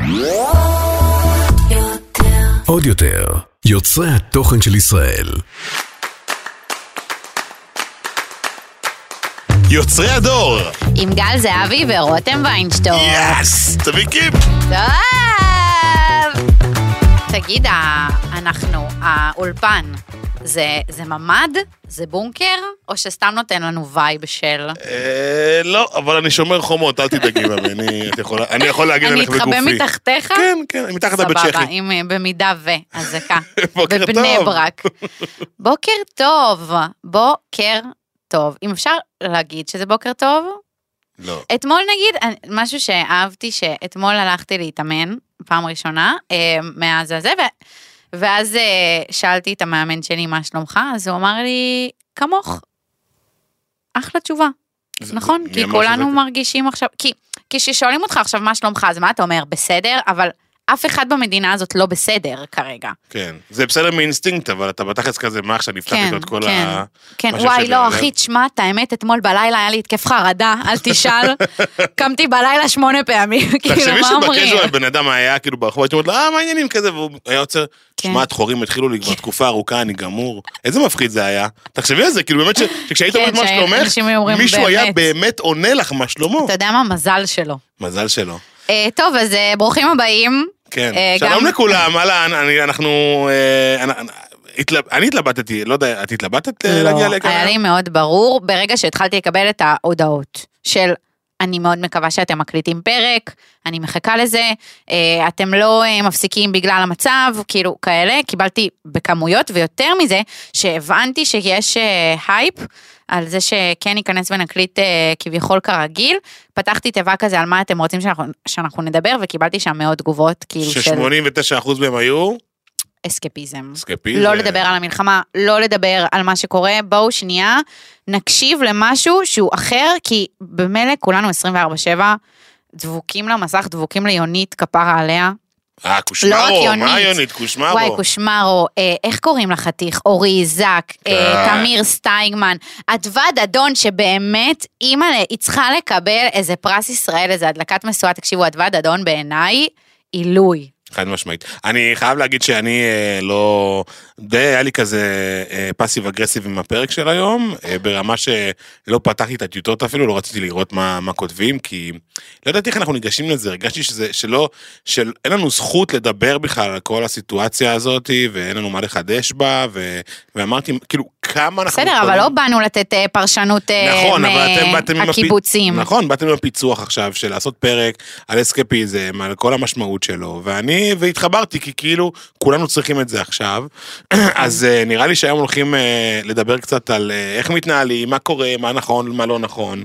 עוד יותר, יוצרי התוכן של ישראל. יוצרי הדור עם גל זהבי ורותם ויינשטור. יס! תביא קיפ! טוב! תגיד, אנחנו, האולפן, זה ממד? זה בונקר? או שסתם נותן לנו וייב של... לא, אבל אני שומר חומות, אל תדאגי ממני, אני יכול להגיד עליך בגופי. אני אתחבא מתחתיך? כן, כן, מתחת הבית שכי. סבבה, אם במידה הזקה. בוקר בבני טוב. ברק. בוקר טוב, בוקר טוב. אם אפשר להגיד שזה בוקר טוב? לא. אתמול נגיד, משהו שאהבתי, שאתמול הלכתי להתאמן, פעם ראשונה, מאז הזה, ואז שאלתי את המאמן שלי מה שלומך, אז הוא אמר לי, כמוך, אחלה תשובה. נכון? כי כולנו מרגישים עכשיו, כי ששואלים אותך עכשיו מה שלומך, אז מה אתה אומר? בסדר, אבל אף אחד במדינה הזאת לא בסדר כרגע. כן, זה בסדר מאינסטינקט, אבל אתה בתחת כזה מה עכשיו נפתח איתו את כל ה... כן, וואי, לא, אחי, תשמע, את האמת, אתמול בלילה היה לי התקף חרדה, אל תשאל, קמתי בלילה 8 פעמים, כאילו, מה אומרים? תחשבי שבקז'ואל בן אדם היה כאילו ברחוב, הייתי אומרת לו, מה העניינים כזה, והוא היה יוצר, תשמע, התחורים התחילו לי כבר תקופה ארוכה, אני גמור. איזה מפחיד זה היה? תחשבי על זה, כאילו באמת שכשהיית אומרת מה שלומך, מישהו היה באמת עונה לך מה שלומו. אתה יודע מה? מזל שלו. מזל שלו. טוב, אז ברוכים הבאים. כן, שלום לכולם, אהלן, אני התלבטתי, לא יודע, את התלבטת להגיע לכאן? היה לי מאוד ברור, ברגע שהתחלתי לקבל את ההודעות של, אני מאוד מקווה שאתם מקליטים פרק, אני מחכה לזה, אתם לא מפסיקים בגלל המצב, כאילו כאלה, קיבלתי בכמויות, ויותר מזה, שהבנתי שיש הייפ, על זה שכן ייכנס ונקליט כביכול כרגיל, פתחתי תיבה כזה על מה אתם רוצים שאנחנו נדבר, וקיבלתי שם מאוד תגובות, כאילו של... ש-89% מהם היו? אסקפיזם. לא לדבר על המלחמה, לא לדבר על מה שקורה, בואו שנייה, נקשיב למשהו שהוא אחר, כי במילא כולנו 24/7, דבוקים למסך, דבוקים ליונית, כפרה עליה. קושמרו, מה יונית? קושמרו. וואי, קושמרו, איך קוראים לחתיך? אורי זק, תמיר סטייגמן, אדווה דדון שבאמת, אימא היא צריכה לקבל איזה פרס ישראל, איזה הדלקת משואה, תקשיבו, אדווה דדון בעיניי, עילוי. חד משמעית. אני חייב להגיד שאני לא... די היה לי כזה פאסיב אגרסיב עם הפרק של היום, ברמה שלא פתחתי את הטיוטות אפילו, לא רציתי לראות מה כותבים, כי לא יודעת איך אנחנו ניגשים לזה, הרגשתי שאין לנו זכות לדבר בכלל על כל הסיטואציה הזאת, ואין לנו מה לחדש בה, ואמרתי, כאילו, כמה אנחנו... בסדר, אבל לא באנו לתת פרשנות מהקיבוצים. נכון, באתם עם הפיצוח עכשיו, של לעשות פרק על אסקפיזם, על כל המשמעות שלו, והתחברתי, כי כאילו, כולנו צריכים את זה עכשיו, אז נראה לי שהיום הולכים לדבר קצת על איך מתנהלים, מה קורה, מה נכון, מה לא נכון,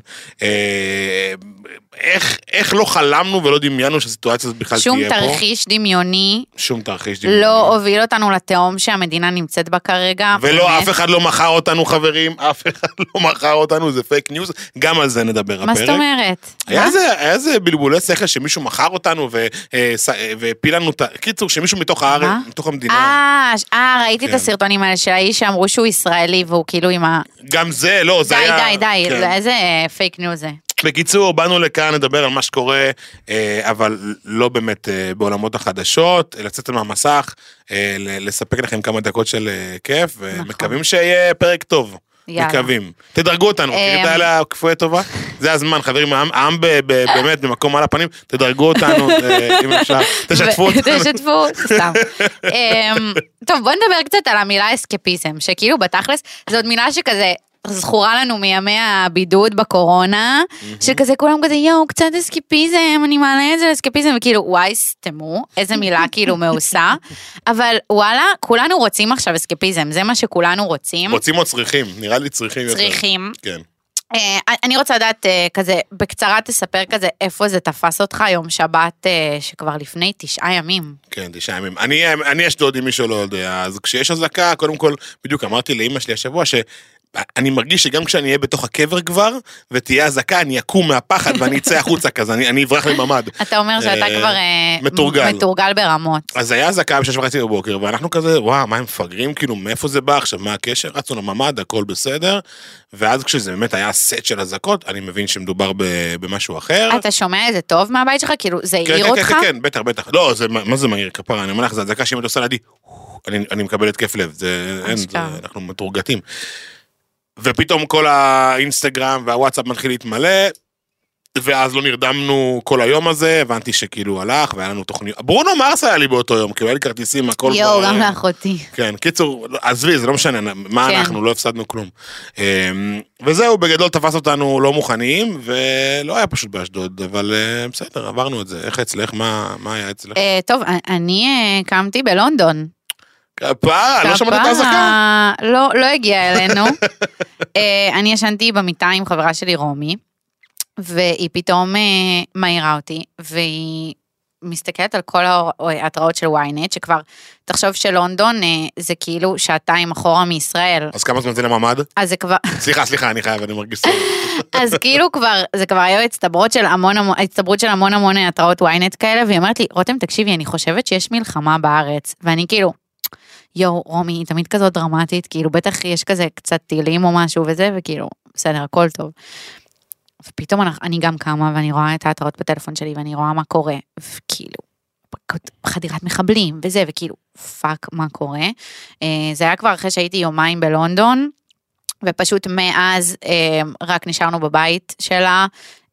איך לא חלמנו ולא דמיינו שהסיטואציה הזאת בכלל תהיה פה. שום תרחיש דמיוני. לא הוביל אותנו לתהום שהמדינה נמצאת בה כרגע. ולא, אף אחד לא מכר אותנו, חברים, אף אחד לא מכר אותנו, זה פייק ניוז, גם על זה נדבר הפרק. מה זאת אומרת? היה איזה בלבולי שכל שמישהו מכר אותנו והפיל לנו, קיצור, שמישהו מתוך הארץ, מתוך המדינה. ראיתי את הסרטונים האלה של האיש שאמרו שהוא ישראלי, והוא כאילו עם ה... גם זה, לא, זה היה... די, איזה פייק ניוז זה. בקיצור, באנו לכאן לדבר על מה שקורה, אבל לא באמת בעולמות החדשות, לצאת מהמסך, לספק לכם כמה דקות של כיף, ומקווים שיהיה פרק טוב. מקווים. תדרגו אותנו, תראית עליה כפויה טובה? זה הזמן, חברים, העם באמת במקום על הפנים, תדרגו אותנו, אם אפשר, תשתפו אותנו. תשתפו, סתם. טוב, בוא נדבר קצת על המילה אסקפיזם, שכאילו בתכלס, זאת מילה שכזה, זכורה לנו מימי הבידוד בקורונה, שכזה כולם כזה, קצת אסקפיזם, אני מעלה את זה לאסקפיזם, וכאילו, וואי, סתמו, איזה מילה כאילו מעושה, אבל וואלה, כולנו רוצים עכשיו אסקפיזם, זה מה שכולנו רוצים. רוצים או צריכים, נראה לי צריכים יותר. צריכים. כן. אני רוצה לדעת כזה, בקצרה תספר כזה, איפה זה תפס אותך יום שבת, שכבר לפני 9 ימים. כן, 9 ימים. אני יש דוד עם מי שלא יודע, אז כשיש הזקה, קודם כל, בדיוק אמרתי לאמא שלי השבוע, אני מרגיש שגם כשאני אהיה בתוך הקבר כבר, ותהיה הזקה, אני אקום מהפחד ואני אצא החוצה כזה, אני אברח לממד. אתה אומר שאתה כבר מתורגל ברמות. אז היה הזקה ב6:30 בבוקר, ואנחנו כזה, וואו, מה הם מפגרים, כאילו, מאיפה זה בא עכשיו, מה הקשר? רצו לממד, הכל בסדר, ואז כשזה באמת היה הסט של הזקות, אני מבין שמדובר במשהו אחר. אתה שומע את זה טוב מהבית שלך? כאילו, זה העיר אותך? כן, בטח. לא, מה זה מהיר, כפרה, אני אומר לך, זה הזקה שאם את עושה לידי, אני מקבל התקף לב, אנחנו מתורגתים. ופתאום כל האינסטגרם והוואטסאפ מתחיל להתמלא, ואז לא נרדמנו כל היום הזה, הבנתי שכאילו הלך, והיה לנו תוכניות. ברונו מרס היה לי באותו יום, כאילו היה לי כרטיסים, הכל... יואו, גם לאחותי. כן, קיצור, עזבי, זה לא משנה, מה אנחנו, לא הפסדנו כלום. וזהו, בגדול תפס אותנו לא מוכנים, ולא היה פשוט באשדוד, אבל בסדר, עברנו את זה. איך אצלך, מה היה אצלך? טוב, אני קמתי בלונדון. כפרה, לא שמעת את ההזקה? לא הגיע אלינו. אני ישנתי במיטה עם חברה שלי רומי, והיא פתאום מהירה אותי, והיא מסתכלת על כל ההתראות של ynet, שכבר, תחשוב שלונדון זה כאילו 2 אחורה מישראל. אז כמה זמן זה לממד? אז זה כבר... סליחה, אני חייב, אני מרגיש טוב. אז כאילו כבר, זה כבר היה הצטברות של המון התראות ynet כאלה, והיא אומרת לי, רותם, תקשיבי, אני חושבת שיש מלחמה בארץ, ואני כאילו... יו, רומי, היא תמיד כזאת דרמטית, כאילו בטח יש כזה קצת טילים או משהו וזה, וכאילו, בסדר, הכל טוב. ופתאום אני גם קמה, ואני רואה את ההתראות בטלפון שלי, ואני רואה מה קורה, וכאילו, חדירת מחבלים, וזה, וכאילו, פאק, מה קורה. זה היה כבר אחרי שהייתי יומיים בלונדון, ופשוט מאז רק נשארנו בבית שלה,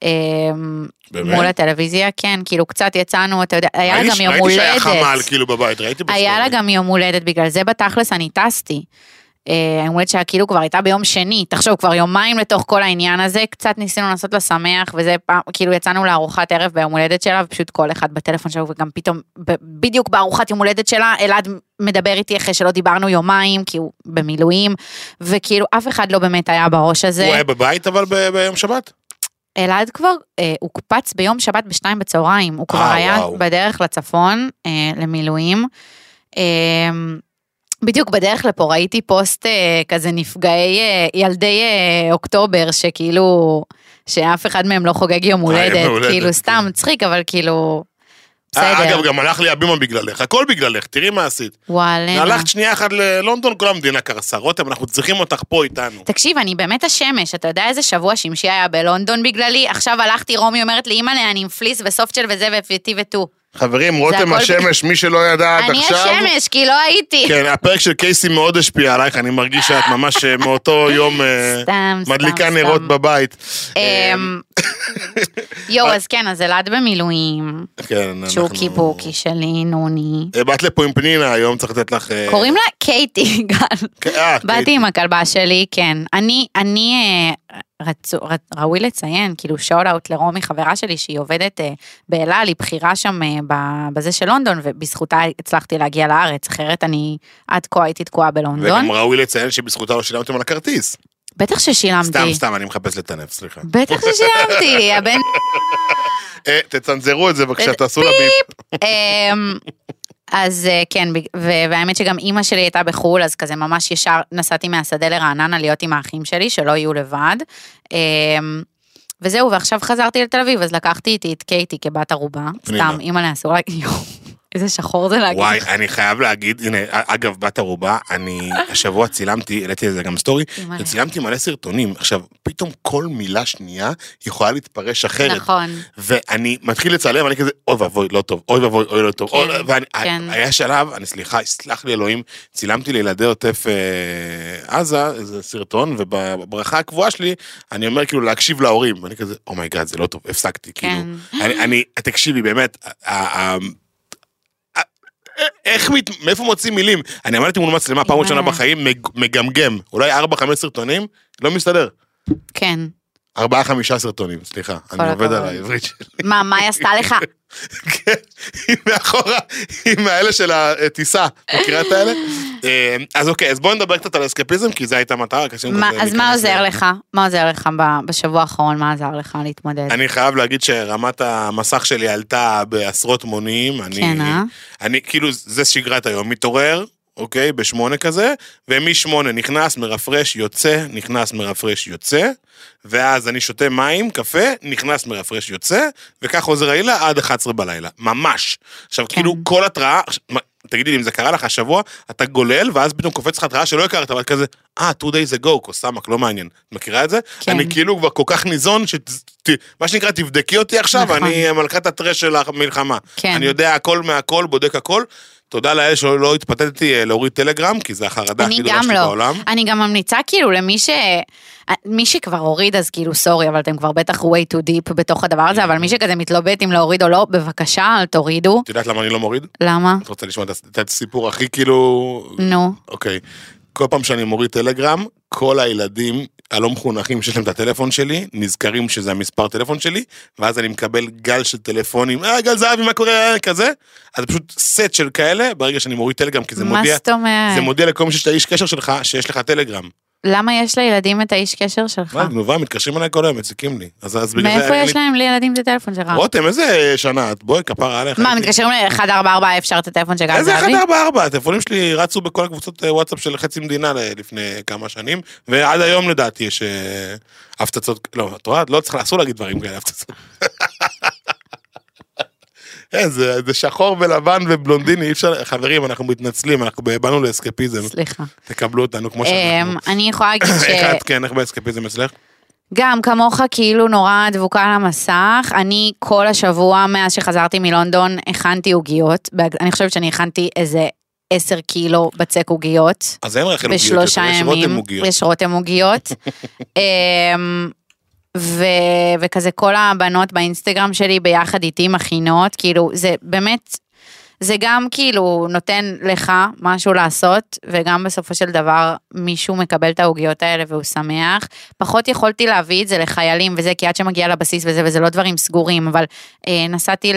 מול הטלוויזיה, כן, כאילו קצת יצאנו, אתה יודע, היה לה גם יום הולדת. ראיתי שהיה חמל כאילו בבית, ראיתי בסטורי. היה לה גם יום הולדת, בגלל זה בתכלס אני טסתי. יום הולדת שהיה כאילו כבר הייתה ביום שני, תחשוב, כבר יומיים לתוך כל העניין הזה, קצת ניסינו לעשות לה שמח, וזה כאילו יצאנו לארוחת ערב ביום הולדת שלה, ופשוט כל אחד בטלפון שלו, וגם פתאום, בדיוק בארוחת יום הולדת שלה, אלעד מדבר איתי אחרי שלא דיברנו יומיים, כי הוא במילואים, וכאילו אף אחד לא באמת היה בראש הזה. הוא היה בבית אבל ביום שבת? אלעד כבר, הוא קופץ ביום שבת ב2 בצהריים, הוא כבר היה בדרך לצפון, למילואים, בדיוק בדרך לפה ראיתי פוסט כזה נפגעי ילדי אוקטובר, שכאילו, שאף אחד מהם לא חוגג יום הולדת, כאילו סתם צחיק, אבל כאילו, בסדר. אגב, גם הלך לי הבימה בגללך, הכל בגללך, תראי מה עשית. וואלה. הלכת שנייה אחת ללונדון, כל המדינה קרסה, רותם, אנחנו צריכים אותך פה איתנו. תקשיב, אני באמת השמש, אתה יודע איזה שבוע שמשי היה בלונדון בגללי, עכשיו הלכתי, רומי אומרת לי, אימא'לה, אני עם פליס וסופטשל וזה ופתי ותו. חברים, רותם השמש, מי שלא ידע עד עכשיו... אני השמש, כי לא הייתי. כן, הפרק של קייסי מאוד השפיע עלייך, אני מרגיש שאת ממש מאותו יום מדליקה נרות בבית. יו, אז כן, אז אלעד במילואים. כן, שוקי בוקי שלי, נוני. באת לפה עם פנינה, היום צריך לתת לך... קוראים לה קייטי, גל. באתי עם הכלבה שלי, כן. אני ראוי לציין, כאילו שאול אאוט לרומי, חברה שלי, שהיא עובדת באלעל, היא בחירה שם בזה של לונדון, ובזכותה הצלחתי להגיע לארץ, אחרת אני עד כה הייתי תקועה בלונדון. וגם ראוי לציין שבזכותה לא שילמתם על הכרטיס. בטח ששילמתי. סתם, אני מחפש לטנף, סליחה. בטח ששילמתי, הבן... תצנזרו את זה, בבקשה, תעשו לה ביפ. אז כן, והאמת שגם אימא שלי הייתה בחול, אז כזה ממש ישר נסעתי מהשדה לרעננה להיות עם האחים שלי, שלא יהיו לבד. וזהו, ועכשיו חזרתי לתל אביב, אז לקחתי איתי את קייטי כבת ערובה. סתם, אימא לאסור להגיד, איזה שחור זה להגיד. וואי, אני חייב להגיד, הנה, אגב, בת ערובה, אני השבוע צילמתי, העליתי לזה גם סטורי, וצילמתי מלא סרטונים. עכשיו, פתאום כל מילה שנייה יכולה להתפרש אחרת. נכון. ואני מתחיל לצלם, ואני כזה, אוי ואבוי, לא טוב, אוי ואבוי, אוי לא טוב. והיה שלב, אני סלח לי אלוהים, צילמתי לילדי עוטף עזה, איזה סרטון, ובברכה הקבועה שלי, אני אומר כאילו להקשיב להורים, ואני כזה, אומייגאד, זה לא טוב, הפסקתי, כאילו. תקשיבי, באמת, מאיפה מוצאים מילים? אני עמדתי מול מצלמה פעם ראשונה בחיים, מגמגם, אולי 4-5 סרטונים, לא מסתדר. כן. 4-5 סרטונים, סליחה, אני עובד על העברית שלי. מה היא עשתה לך? כן, היא מאחורה, היא מהאלה של הטיסה, מכירה את האלה? אז אוקיי, אז בואו נדבר קצת על אסקפיזם, כי זו הייתה מטרה. אז מה עוזר לך? מה עוזר לך בשבוע האחרון? מה עזר לך להתמודד? אני חייב להגיד שרמת המסך שלי עלתה בעשרות מונים. כן, אני כאילו, זה שגרת היום, מתעורר, אוקיי, ב8 כזה, ומ8 נכנס, מרפרש, יוצא, נכנס, מרפרש, יוצא, ואז אני שותה מים, קפה, נכנס, מרפרש, יוצא, וכך חוזר העילה עד 11 בלילה. ממש. עכשיו, כאילו, כל התראה, תגידי לי, אם זה קרה לך השבוע, אתה גולל, ואז פתאום קופץ לך התראה שלא הכרת, אבל כזה, 2 days ago, כוסמק, לא מעניין. מכירה את זה? כן. אני כאילו כבר כל כך ניזון, מה שנקרא, תבדקי אותי עכשיו, נכון. אני מלכת הטרש של המלחמה. כן. אני יודע הכל מהכל, בודק הכל. תודה לאל שלא התפתתי להוריד טלגרם, כי זה החרדה הכי גדולה שלי בעולם. אני גם ממליצה כאילו מי שכבר הוריד, אז כאילו סורי, אבל אתם כבר בטח way too deep בתוך הדבר הזה, אבל מי שכזה מתלובט אם להוריד או לא, בבקשה, אל תורידו. את יודעת למה אני לא מוריד? למה? את רוצה לשמוע את הסיפור הכי כאילו... נו. אוקיי. כל פעם שאני מוריד טלגרם, כל הילדים הלא מחונכים שיש להם את הטלפון שלי, נזכרים שזה המספר טלפון שלי, ואז אני מקבל גל של טלפונים, גל זהבי, מה קורה, כזה? אז זה פשוט סט של כאלה, ברגע שאני מוריד טלגרם, כי זה מודיע לכל מי שיש את האיש קשר שלך, שיש לך טלגרם. למה יש לילדים את האיש קשר שלך? מה, גנובה, מתקשרים עליי כל היום, מציקים לי. מאיפה יש להם לילדים את הטלפון שלך? רותם, איזה שנה, בואי, כפרה עליך. מה, מתקשרים ל-144, אפשר את הטלפון של גל זהבי? איזה 144? הטלפונים שלי רצו בכל הקבוצות וואטסאפ של חצי מדינה לפני כמה שנים, ועד היום לדעתי יש הפצצות, לא, את רואה, לא צריך, אסור להגיד דברים כאלה, הפצצות. זה שחור ולבן ובלונדיני, אי אפשר, חברים, אנחנו מתנצלים, אנחנו באנו לאסקפיזם. סליחה. תקבלו אותנו כמו שאנחנו. אני יכולה להגיד כן, איך באסקפיזם אצלך? גם כמוך כאילו נורא דבוקה על המסך, אני כל השבוע מאז שחזרתי מלונדון הכנתי עוגיות, אני חושבת שאני הכנתי איזה 10 קילו בצק עוגיות. אז אין רחל עוגיות, בשלושה ימים, יש רותם עוגיות. וכזה כל הבנות באינסטגרם שלי ביחד איתי מכינות, כאילו זה באמת, זה גם כאילו נותן לך משהו לעשות, וגם בסופו של דבר מישהו מקבל את העוגיות האלה והוא שמח. פחות יכולתי להביא את זה לחיילים וזה, כי עד שמגיע לבסיס וזה לא דברים סגורים, אבל נסעתי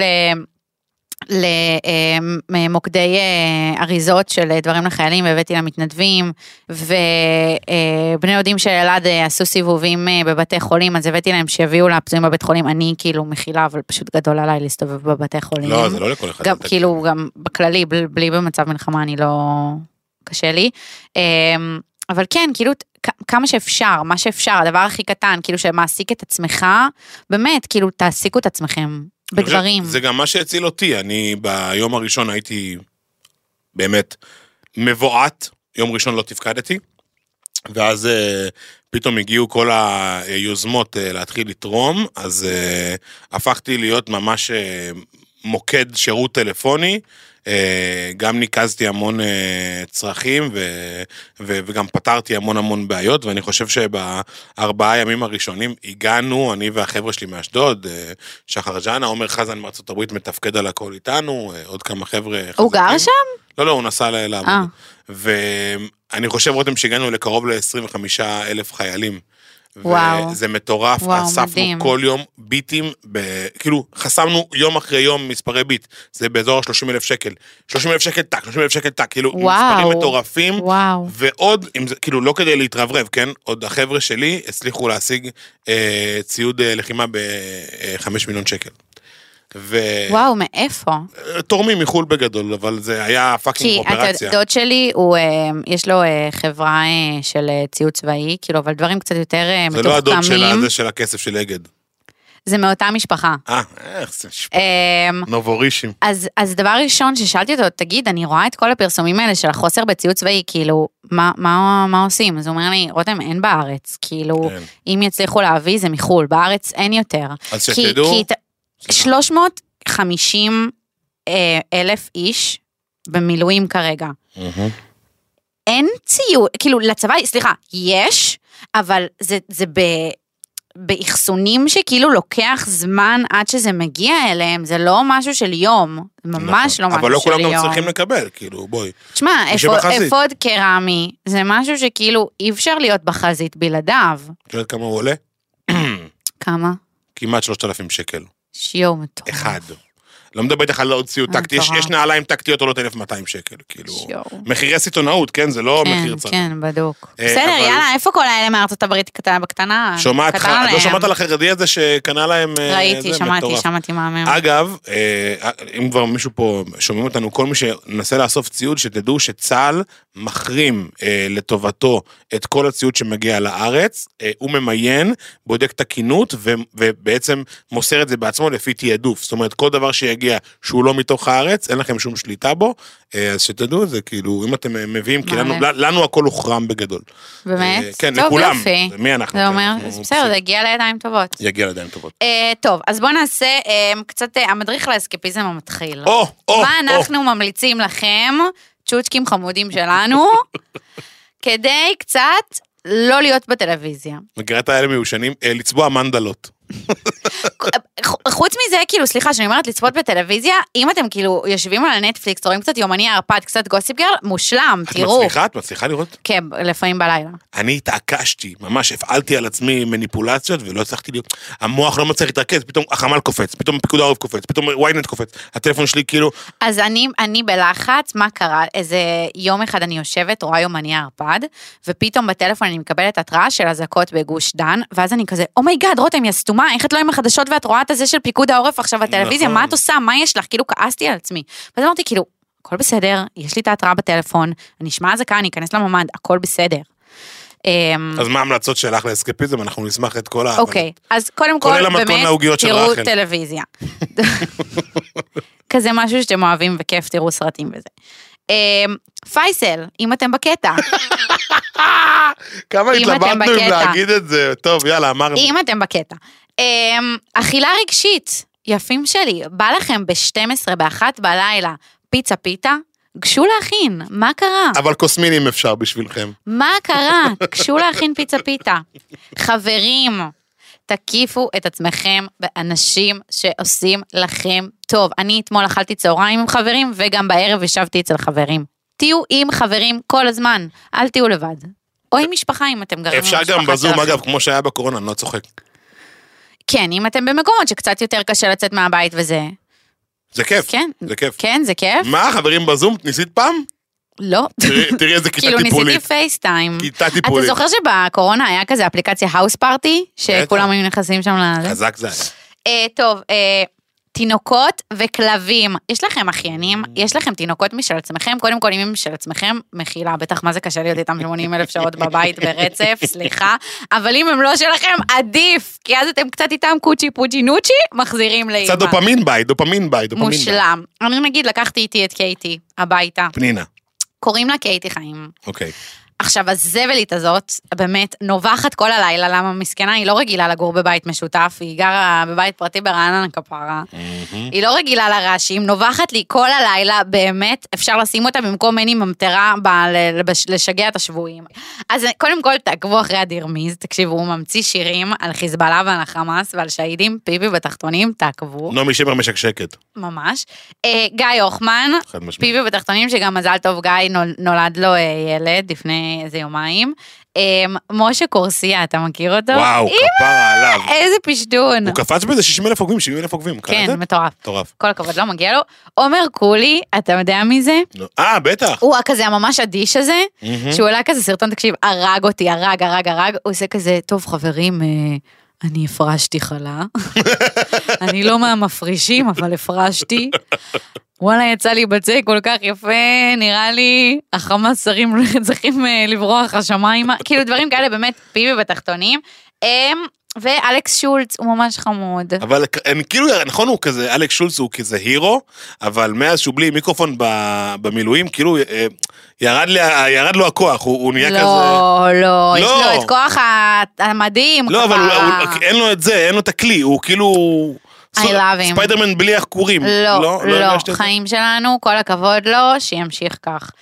למוקדי אריזות של דברים לחיילים, והבאתי למתנדבים, ובני יודעים של אלעד עשו סיבובים בבתי חולים, אז הבאתי להם שיביאו לפצועים בבית חולים, אני כאילו מכילה, אבל פשוט גדול עליי להסתובב בבתי חולים. לא, זה לא לכל אחד. גם כאילו, גם בכללי, בלי במצב מלחמה, אני לא... קשה לי. אבל כן, כאילו, כמה שאפשר, מה שאפשר, הדבר הכי קטן, כאילו שמעסיק את עצמך, באמת, כאילו, תעסיקו את עצמכם. בדברים. זה גם מה שהציל אותי, אני ביום הראשון הייתי באמת מבועת, יום ראשון לא תפקדתי, ואז פתאום הגיעו כל היוזמות להתחיל לתרום, אז הפכתי להיות ממש מוקד שירות טלפוני, גם ניקזתי המון צרכים וגם פתרתי המון בעיות, ואני חושב שב4 ימים הראשונים הגענו, אני והחבר'ה שלי מאשדוד, שחר ג'אנה, עומר חזן מארצות הברית מתפקד על הכל איתנו, עוד כמה חבר'ה חזקים. הוא גר שם? לא, הוא נסע לעבוד. ואני חושב רותם שהגענו לקרוב ל25,000 חיילים. וואו. וזה מטורף, אספנו כל יום ביטים, כאילו חסמנו יום אחרי יום מספרי ביט, זה באזור 30,000 שקל, 30,000 שקל טק, 30,000 שקל טק, כאילו מספרים מטורפים, ועוד, כאילו לא כדי להתרברב, כן, עוד החבר'ה שלי הצליחו להשיג ציוד לחימה ב5 מיליון שקל. וואו, מאיפה? תורמים מחול בגדול, אבל זה היה פאקינג אופרציה. כי דוד שלי, יש לו חברה של ציוד צבאי, כאילו, אבל דברים קצת יותר מתוחכמים. זה לא הדוד שלה, זה של הכסף של אגד. זה מאותה משפחה. איך זה משפחה. נובורישים. אז דבר ראשון ששאלתי אותו, תגיד, אני רואה את כל הפרסומים האלה של החוסר בציוד צבאי, כאילו, מה עושים? אז הוא אומר לי, רותם, אין בארץ, כאילו, אם יצליחו להביא, זה מחול, בארץ אין יותר. אז שתדעו... 350,000 איש במילואים כרגע. אין ציוד, כאילו לצבא, סליחה, יש, אבל זה באחסונים שכאילו לוקח זמן עד שזה מגיע אליהם, זה לא משהו של יום, ממש לא משהו של יום. אבל לא כולם גם צריכים לקבל, כאילו, בואי. תשמע, אפוד קרמי, זה משהו שכאילו אי אפשר להיות בחזית בלעדיו. את יודעת כמה הוא עולה? כמה? כמעט 3,000 שקל. שיום מטורף. אחד. לא מדבר איתך על עוד ציוד טקטי, יש נעליים טקטיות עולות 1,200 שקל, כאילו, מחירי סיטונאות, כן, זה לא מחיר צרכן. כן, בדוק. בסדר, יאללה, איפה כל האלה מארצות הברית בקטנה? לא שמעת על החרדי הזה שקנה להם... ראיתי, שמעתי מהמם. אגב, אם כבר מישהו פה שומעים אותנו, כל מי שנסה לאסוף ציוד, שתדעו שצה"ל מחרים לטובתו את כל הציוד שמגיע לארץ, הוא ממיין, בודק תקינות, ובעצם מוסר את זה בעצמו לפי תיעדוף. זאת אומרת, כל דבר שיגיע שהוא לא מתוך הארץ, אין לכם שום שליטה בו, אז שתדעו את זה, כאילו, אם אתם מביאים, כי לנו הכל הוחרם בגדול. באמת? כן, טוב, לכולם. יופי. מי אנחנו? זה אומר, בסדר, זה הגיע לידיים טובות. יגיע לידיים טובות. טוב, אז בואו נעשה קצת המדריך לאסקפיזם המתחיל. מה אנחנו ממליצים לכם, צ'וצ'קים חמודים שלנו, כדי קצת לא להיות בטלוויזיה. מכירה את האלה מיושנים, לצבוע מנדלות. חוץ מזה, כאילו, סליחה, שאני אומרת לצפות בטלוויזיה, אם אתם כאילו יושבים על הנטפליקס, רואים קצת יומני הרפד, קצת גוסיפ גרל, מושלם, תראו. את מצליחה לראות? כן, לפעמים בלילה. אני התעקשתי, ממש הפעלתי על עצמי מניפולציות, ולא הצלחתי להיות, המוח לא מצליח להתרכז, פתאום החמל קופץ, פתאום פיקוד העורף קופץ, פתאום וויינט קופץ, הטלפון שלי כאילו... אז אני בלחץ, מה קרה? איזה יום אחד אני יושבת, רואה יומני הרפד, ופתאום בטלפון אני מקבלת התראה של אזעקות בגוש דן, ואז אני כזה, אומייגאד, רותם, היא סתומה, איך את לא עם החדשות ואת רואה את הזה של פיקוד העורף עכשיו בטלוויזיה, מה את עושה, מה יש לך? כאילו כעסתי על עצמי. ואז אמרתי, כאילו, הכל בסדר, יש לי את ההתראה בטלפון, אני אשמע אזעקה, אני אכנס לממ"ד, הכל בסדר. אז מה ההמלצות שלך לאסקפיזם? אנחנו נשמח את כל אוקיי, אז קודם כל, באמת, תראו טלוויזיה. כזה משהו שאתם אוהבים וכיף, תראו סרטים וזה. פייסל, אם אתם בקטע. כמה התלבטנו אם להגיד את זה, טוב, יאללה, אמרנו. אם אתם בקטע. אכילה רגשית, יפים שלי, בא לכם ב-12, ב-1 בלילה, פיצה פיתה, גשו להכין, מה קרה? אבל קוסמינים אפשר בשבילכם. מה קרה? גשו להכין פיצה פיתה. חברים, תקיפו את עצמכם באנשים שעושים לכם טוב. אני אתמול אכלתי צהריים עם חברים, וגם בערב ישבתי אצל חברים. תהיו עם חברים כל הזמן, אל תהיו לבד. או עם משפחה אם אתם גרים אפשר גם בזום, אגב, כמו שהיה בקורונה, אני לא צוחק. כן, אם אתם במקומות שקצת יותר קשה לצאת מהבית וזה. זה כיף, כן, זה כיף. כן, זה כיף. מה, חברים בזום, ניסית פעם? לא. תראי איזה כיתה טיפולית. טיפולית. כאילו ניסיתי פייסטיים. כיתה טיפולית. אתה זוכר שבקורונה היה כזה אפליקציה האוס פארטי, שכולם היו נכנסים שם לזה? חזק זה היה. טוב, תינוקות וכלבים, יש לכם אחיינים, יש לכם תינוקות משל עצמכם, קודם כל אם הם משל עצמכם, מחילה, בטח מה זה קשה להיות איתם 80,000 שעות בבית ברצף, סליחה, אבל אם הם לא שלכם, עדיף, כי אז אתם קצת איתם קוצ'י פוצ'י נוצ'י, מחזירים לאמא. קצת דופמין ביי, דופמין ביי. מושלם. אני נגיד, לקחתי איתי את קייטי הביתה. פנינה. קוראים לה קייטי חיים. אוקיי. עכשיו, הזבלית הזאת, באמת, נובחת כל הלילה, למה מסכנה, היא לא רגילה לגור בבית משותף, היא גרה בבית פרטי ברעננה כפרה, היא לא רגילה לרעשים, נובחת לי כל הלילה, באמת, אפשר לשים אותה במקום מני ממטרה, לשגע את השבועים. אז קודם כל, תעקבו אחרי הדרמיז, תקשיבו, הוא ממציא שירים על חיזבאללה ועל החמאס, ועל שהידים, פיפי בתחתונים, תעקבו. נעמי שמר משקשקת. ממש. גיא הוחמן, פיפי בתחתונים, שגם מזל טוב גיא, נולד לו ילד לפני איזה יומיים. משה קורסיה, אתה מכיר אותו? וואו, כפרה עליו. איזה פשטון. הוא קפץ באיזה 60,000 עוקבים, 70,000 עוקבים. כן, מטורף. מטורף. כל הכבוד, לא מגיע לו. עומר קולי, אתה יודע מי זה? בטח. הוא כזה הממש אדיש הזה, שהוא עלה כזה סרטון, תקשיב, הרג אותי, הרג, הוא עושה כזה, טוב חברים, אני הפרשתי חלה. אני לא מהמפרישים, אבל הפרשתי. וואלה, יצא לי בצק כל כך יפה, נראה לי, החמאס שרים צריכים לברוח השמיים, כאילו דברים כאלה באמת פיבי בתחתונים, ואלכס שולץ הוא ממש חמוד. אבל כאילו, נכון הוא כזה, אלכס שולץ הוא כזה הירו, אבל מאז שהוא בלי מיקרופון במילואים, כאילו, ירד לו הכוח, הוא נהיה כזה... לא, יש לו את כוח המדהים. לא, אבל אין לו את זה, אין לו את הכלי, הוא כאילו... I love him. ספיידרמן בלי עכורים. לא, חיים שלנו, כל הכבוד לו, שימשיך כך.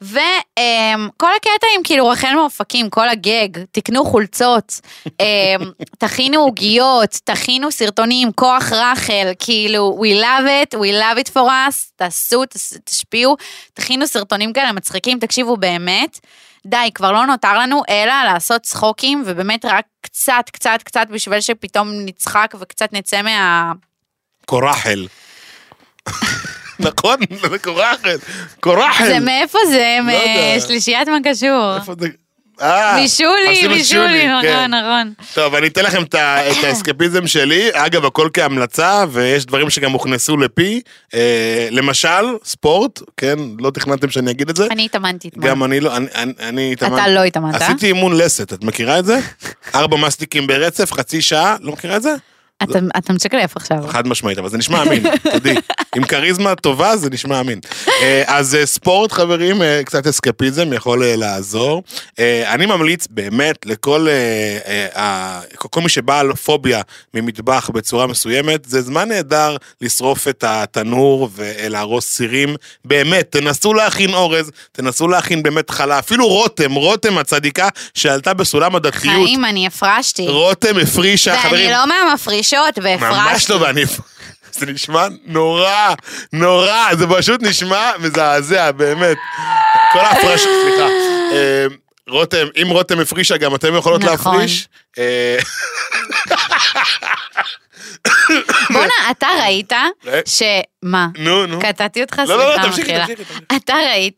וכל הקטעים, כאילו, רחל מאופקים, כל הגג, תקנו חולצות, תכינו עוגיות, תכינו סרטונים, כוח רחל, כאילו, we love it for us, תעשו, תשפיעו, תכינו סרטונים כאלה מצחיקים, תקשיבו באמת, די, כבר לא נותר לנו, אלא לעשות צחוקים, ובאמת רק קצת, בשביל שפתאום נצחק וקצת נצא קורחל. נכון? זה קורחל. זה מאיפה זה? לא יודע. משלישיית מה קשור? איפה זה? משולי, כן. נכון. טוב, אני אתן לכם את האסקפיזם שלי, אגב, הכל כהמלצה, ויש דברים שגם הוכנסו לפי, למשל, ספורט, כן, לא תכננתם שאני אגיד את זה? אני התאמנתי אתמול. גם אני לא, אני התאמנתי. אתה לא התאמנת? עשיתי אימון לסת, את מכירה את זה? 4 מסטיקים ברצף, חצי שעה, לא מכירה את זה? אתה משקלף עכשיו. חד משמעית, אבל זה נשמע אמין, תודי. עם כריזמה טובה זה נשמע אמין. אז ספורט, חברים, קצת אסקפיזם יכול לעזור. אני ממליץ באמת לכל כל מי שבעל פוביה ממטבח בצורה מסוימת, זה זמן נהדר לשרוף את התנור ולהרוס סירים. באמת, תנסו להכין אורז, תנסו להכין באמת חלה, אפילו רותם הצדיקה שעלתה בסולם הדתיות. חיים, אני הפרשתי. רותם הפרישה, חברים. ואני לא מהמפרישות, והפרשתי. ממש לא, זה נשמע נורא, זה פשוט נשמע מזעזע, באמת. כל ההפרש, סליחה. רותם, אם רותם הפרישה, גם אתם יכולות להפריש. בונה, אתה ראית מה? נו. קטעתי אותך, סליחה. לא, תמשיכי. אתה ראית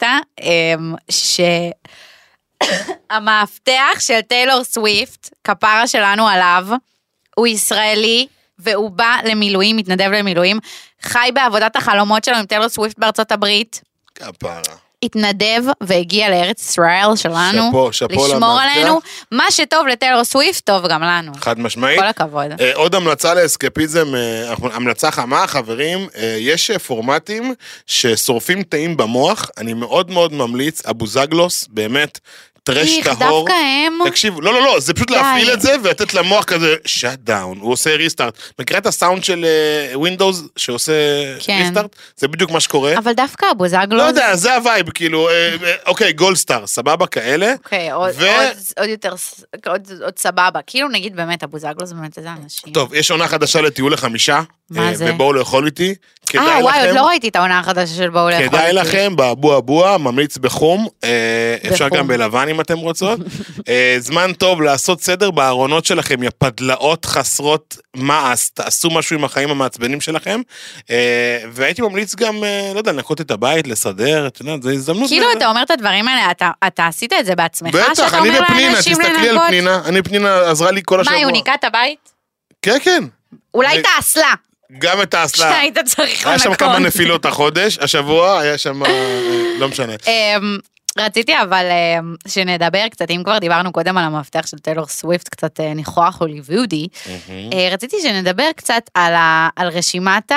שהמאבטח של טיילור סוויפט, כפרה שלנו עליו, הוא ישראלי, והוא בא למילואים, מתנדב למילואים, חי בעבודת החלומות שלו עם טיילור סוויפט בארצות הברית. כפרה. התנדב והגיע לארץ ישראל שלנו, שאפו לשמור למאבטח. עלינו, מה שטוב לטיילור סוויפט, טוב גם לנו. חד משמעית. כל הכבוד. עוד המלצה לאסקפיזם, המלצה חמה, חברים, יש פורמטים ששורפים תאים במוח, אני מאוד מאוד ממליץ, אבו זגלוס, באמת, טרש טהור. דווקא הם. תקשיב, לא, זה פשוט להפעיל את זה ולתת למוח כזה שאט דאון, הוא עושה ריסטארט. מכירה את הסאונד של ווינדוס שעושה ריסטארט? זה בדיוק מה שקורה. אבל דווקא אבו זגלוס. לא יודע, זה הווייב, כאילו, אוקיי, גולדסטאר, סבבה כאלה. אוקיי, עוד יותר, עוד סבבה. כאילו נגיד באמת אבו זגלוס, באמת איזה אנשים. טוב, יש עונה חדשה לטיול ל5. מה זה? ובואו לאכול איתי. כדאי לכם. וואי, עוד לא ראיתי את העונה החדשה של בואו לאכול איתי. כדאי לכם, באבו, ממליץ בחום. אפשר גם בלבן אם אתם רוצות. זמן טוב לעשות סדר בארונות שלכם, יא פדלאות חסרות מעש, תעשו משהו עם החיים המעצבנים שלכם. והייתי ממליץ גם, לא יודע, לנקות את הבית, לסדר, אתה יודע, זה הזדמנות. כאילו אתה אומר את הדברים האלה, אתה עשית את זה בעצמך, בטח, אני ופנינה, תסתכלי על פנינה, פנינה עזרה לי כל השבוע. מה, הוא ניקה את הבית? כן. אולי את האסלה. גם את האסלה. שהיית צריך לנקות. היה שם כמה נפילות החודש, השבוע היה שם, לא משנה. רציתי אבל שנדבר קצת, אם כבר דיברנו קודם על המפתח של טיילור סוויפט, קצת ניחוח הוליוודי, רציתי שנדבר קצת על רשימת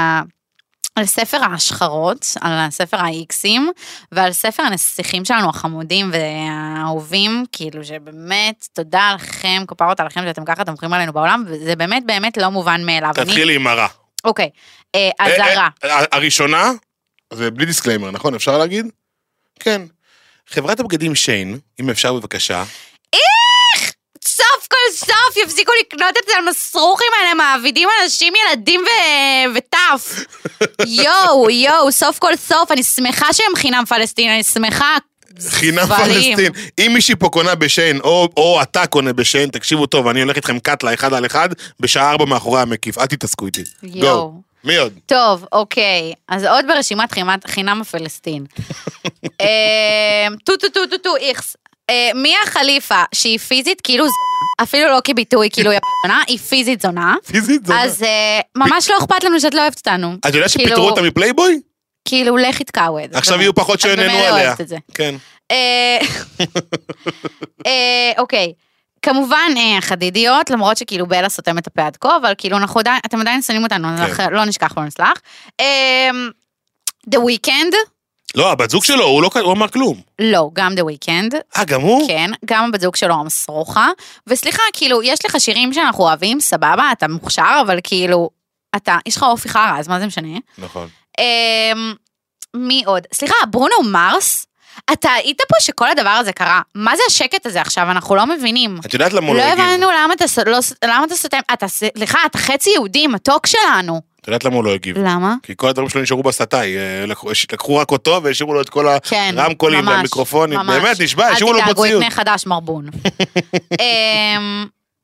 על ספר ההשחרות, על ספר האיקסים, ועל ספר הנסיכים שלנו, החמודים והאהובים, כאילו שבאמת, תודה לכם, כפרות עליכם, שאתם ככה תומכים עלינו בעולם, וזה באמת באמת לא מובן מאליו. תתחילי עם הרע. אוקיי, אז הרע. הראשונה, זה בלי דיסקליימר, נכון? אפשר להגיד? כן. חברת הבגדים שיין, אם אפשר בבקשה. סוף כל סוף יפסיקו לקנות את המסרוכים האלה, מעבידים אנשים, ילדים וטף. יואו, סוף כל סוף, אני שמחה שהם חינם פלסטין, אני שמחה. חינם פלסטין. אם מישהי פה קונה בשיין, או אתה קונה בשיין, תקשיבו טוב, אני הולך איתכם קטלה 1 על 1, בשעה 4 מאחורי המקיף, אל תתעסקו איתי. יואו. מי עוד? טוב, אוקיי. אז עוד ברשימת חינם הפלסטין. טו, איכס. מיה חליפה, שהיא פיזית כאילו זונה, אפילו לא כביטוי כאילו זונה, היא פיזית זונה. פיזית זונה. אז ממש לא אכפת לנו שאת לא אוהבת אותנו. את יודעת שפיטרו אותה מפלייבוי? כאילו, לך יתקעו את זה. עכשיו יהיו פחות שעננו עליה. כן. אוקיי. כמובן חדידיות, למרות שכאילו בלה סותם את הפה עד כה, אבל כאילו אתם עדיין שונאים אותנו, לא נשכח, לא נסלח. The Weeknd. לא, הבת זוג שלו, הוא לא אמר כלום. לא, גם The Weeknd. גם הוא? כן, גם הבת זוג שלו המסרוחה. וסליחה, כאילו, יש לך שירים שאנחנו אוהבים, סבבה, אתה מוכשר, אבל כאילו, יש לך אופי חרא, אז מה זה משנה? נכון. מי עוד? סליחה, ברונו מרס? אתה היית פה שכל הדבר הזה קרה. מה זה השקט הזה עכשיו? אנחנו לא מבינים. את יודעת למה הוא לא הגיב? לא הבנו למה אתה סותם. סליחה, אתה חצי יהודי, מתוק שלנו. את יודעת למה הוא לא הגיב? למה? כי כל הדברים שלו נשארו בסטאי. לקחו רק אותו והשאירו לו את כל הרמקולים והמיקרופונים. באמת, נשבע, השאירו לו בציוד. אל תדאגו, יפנה חדש מרבון.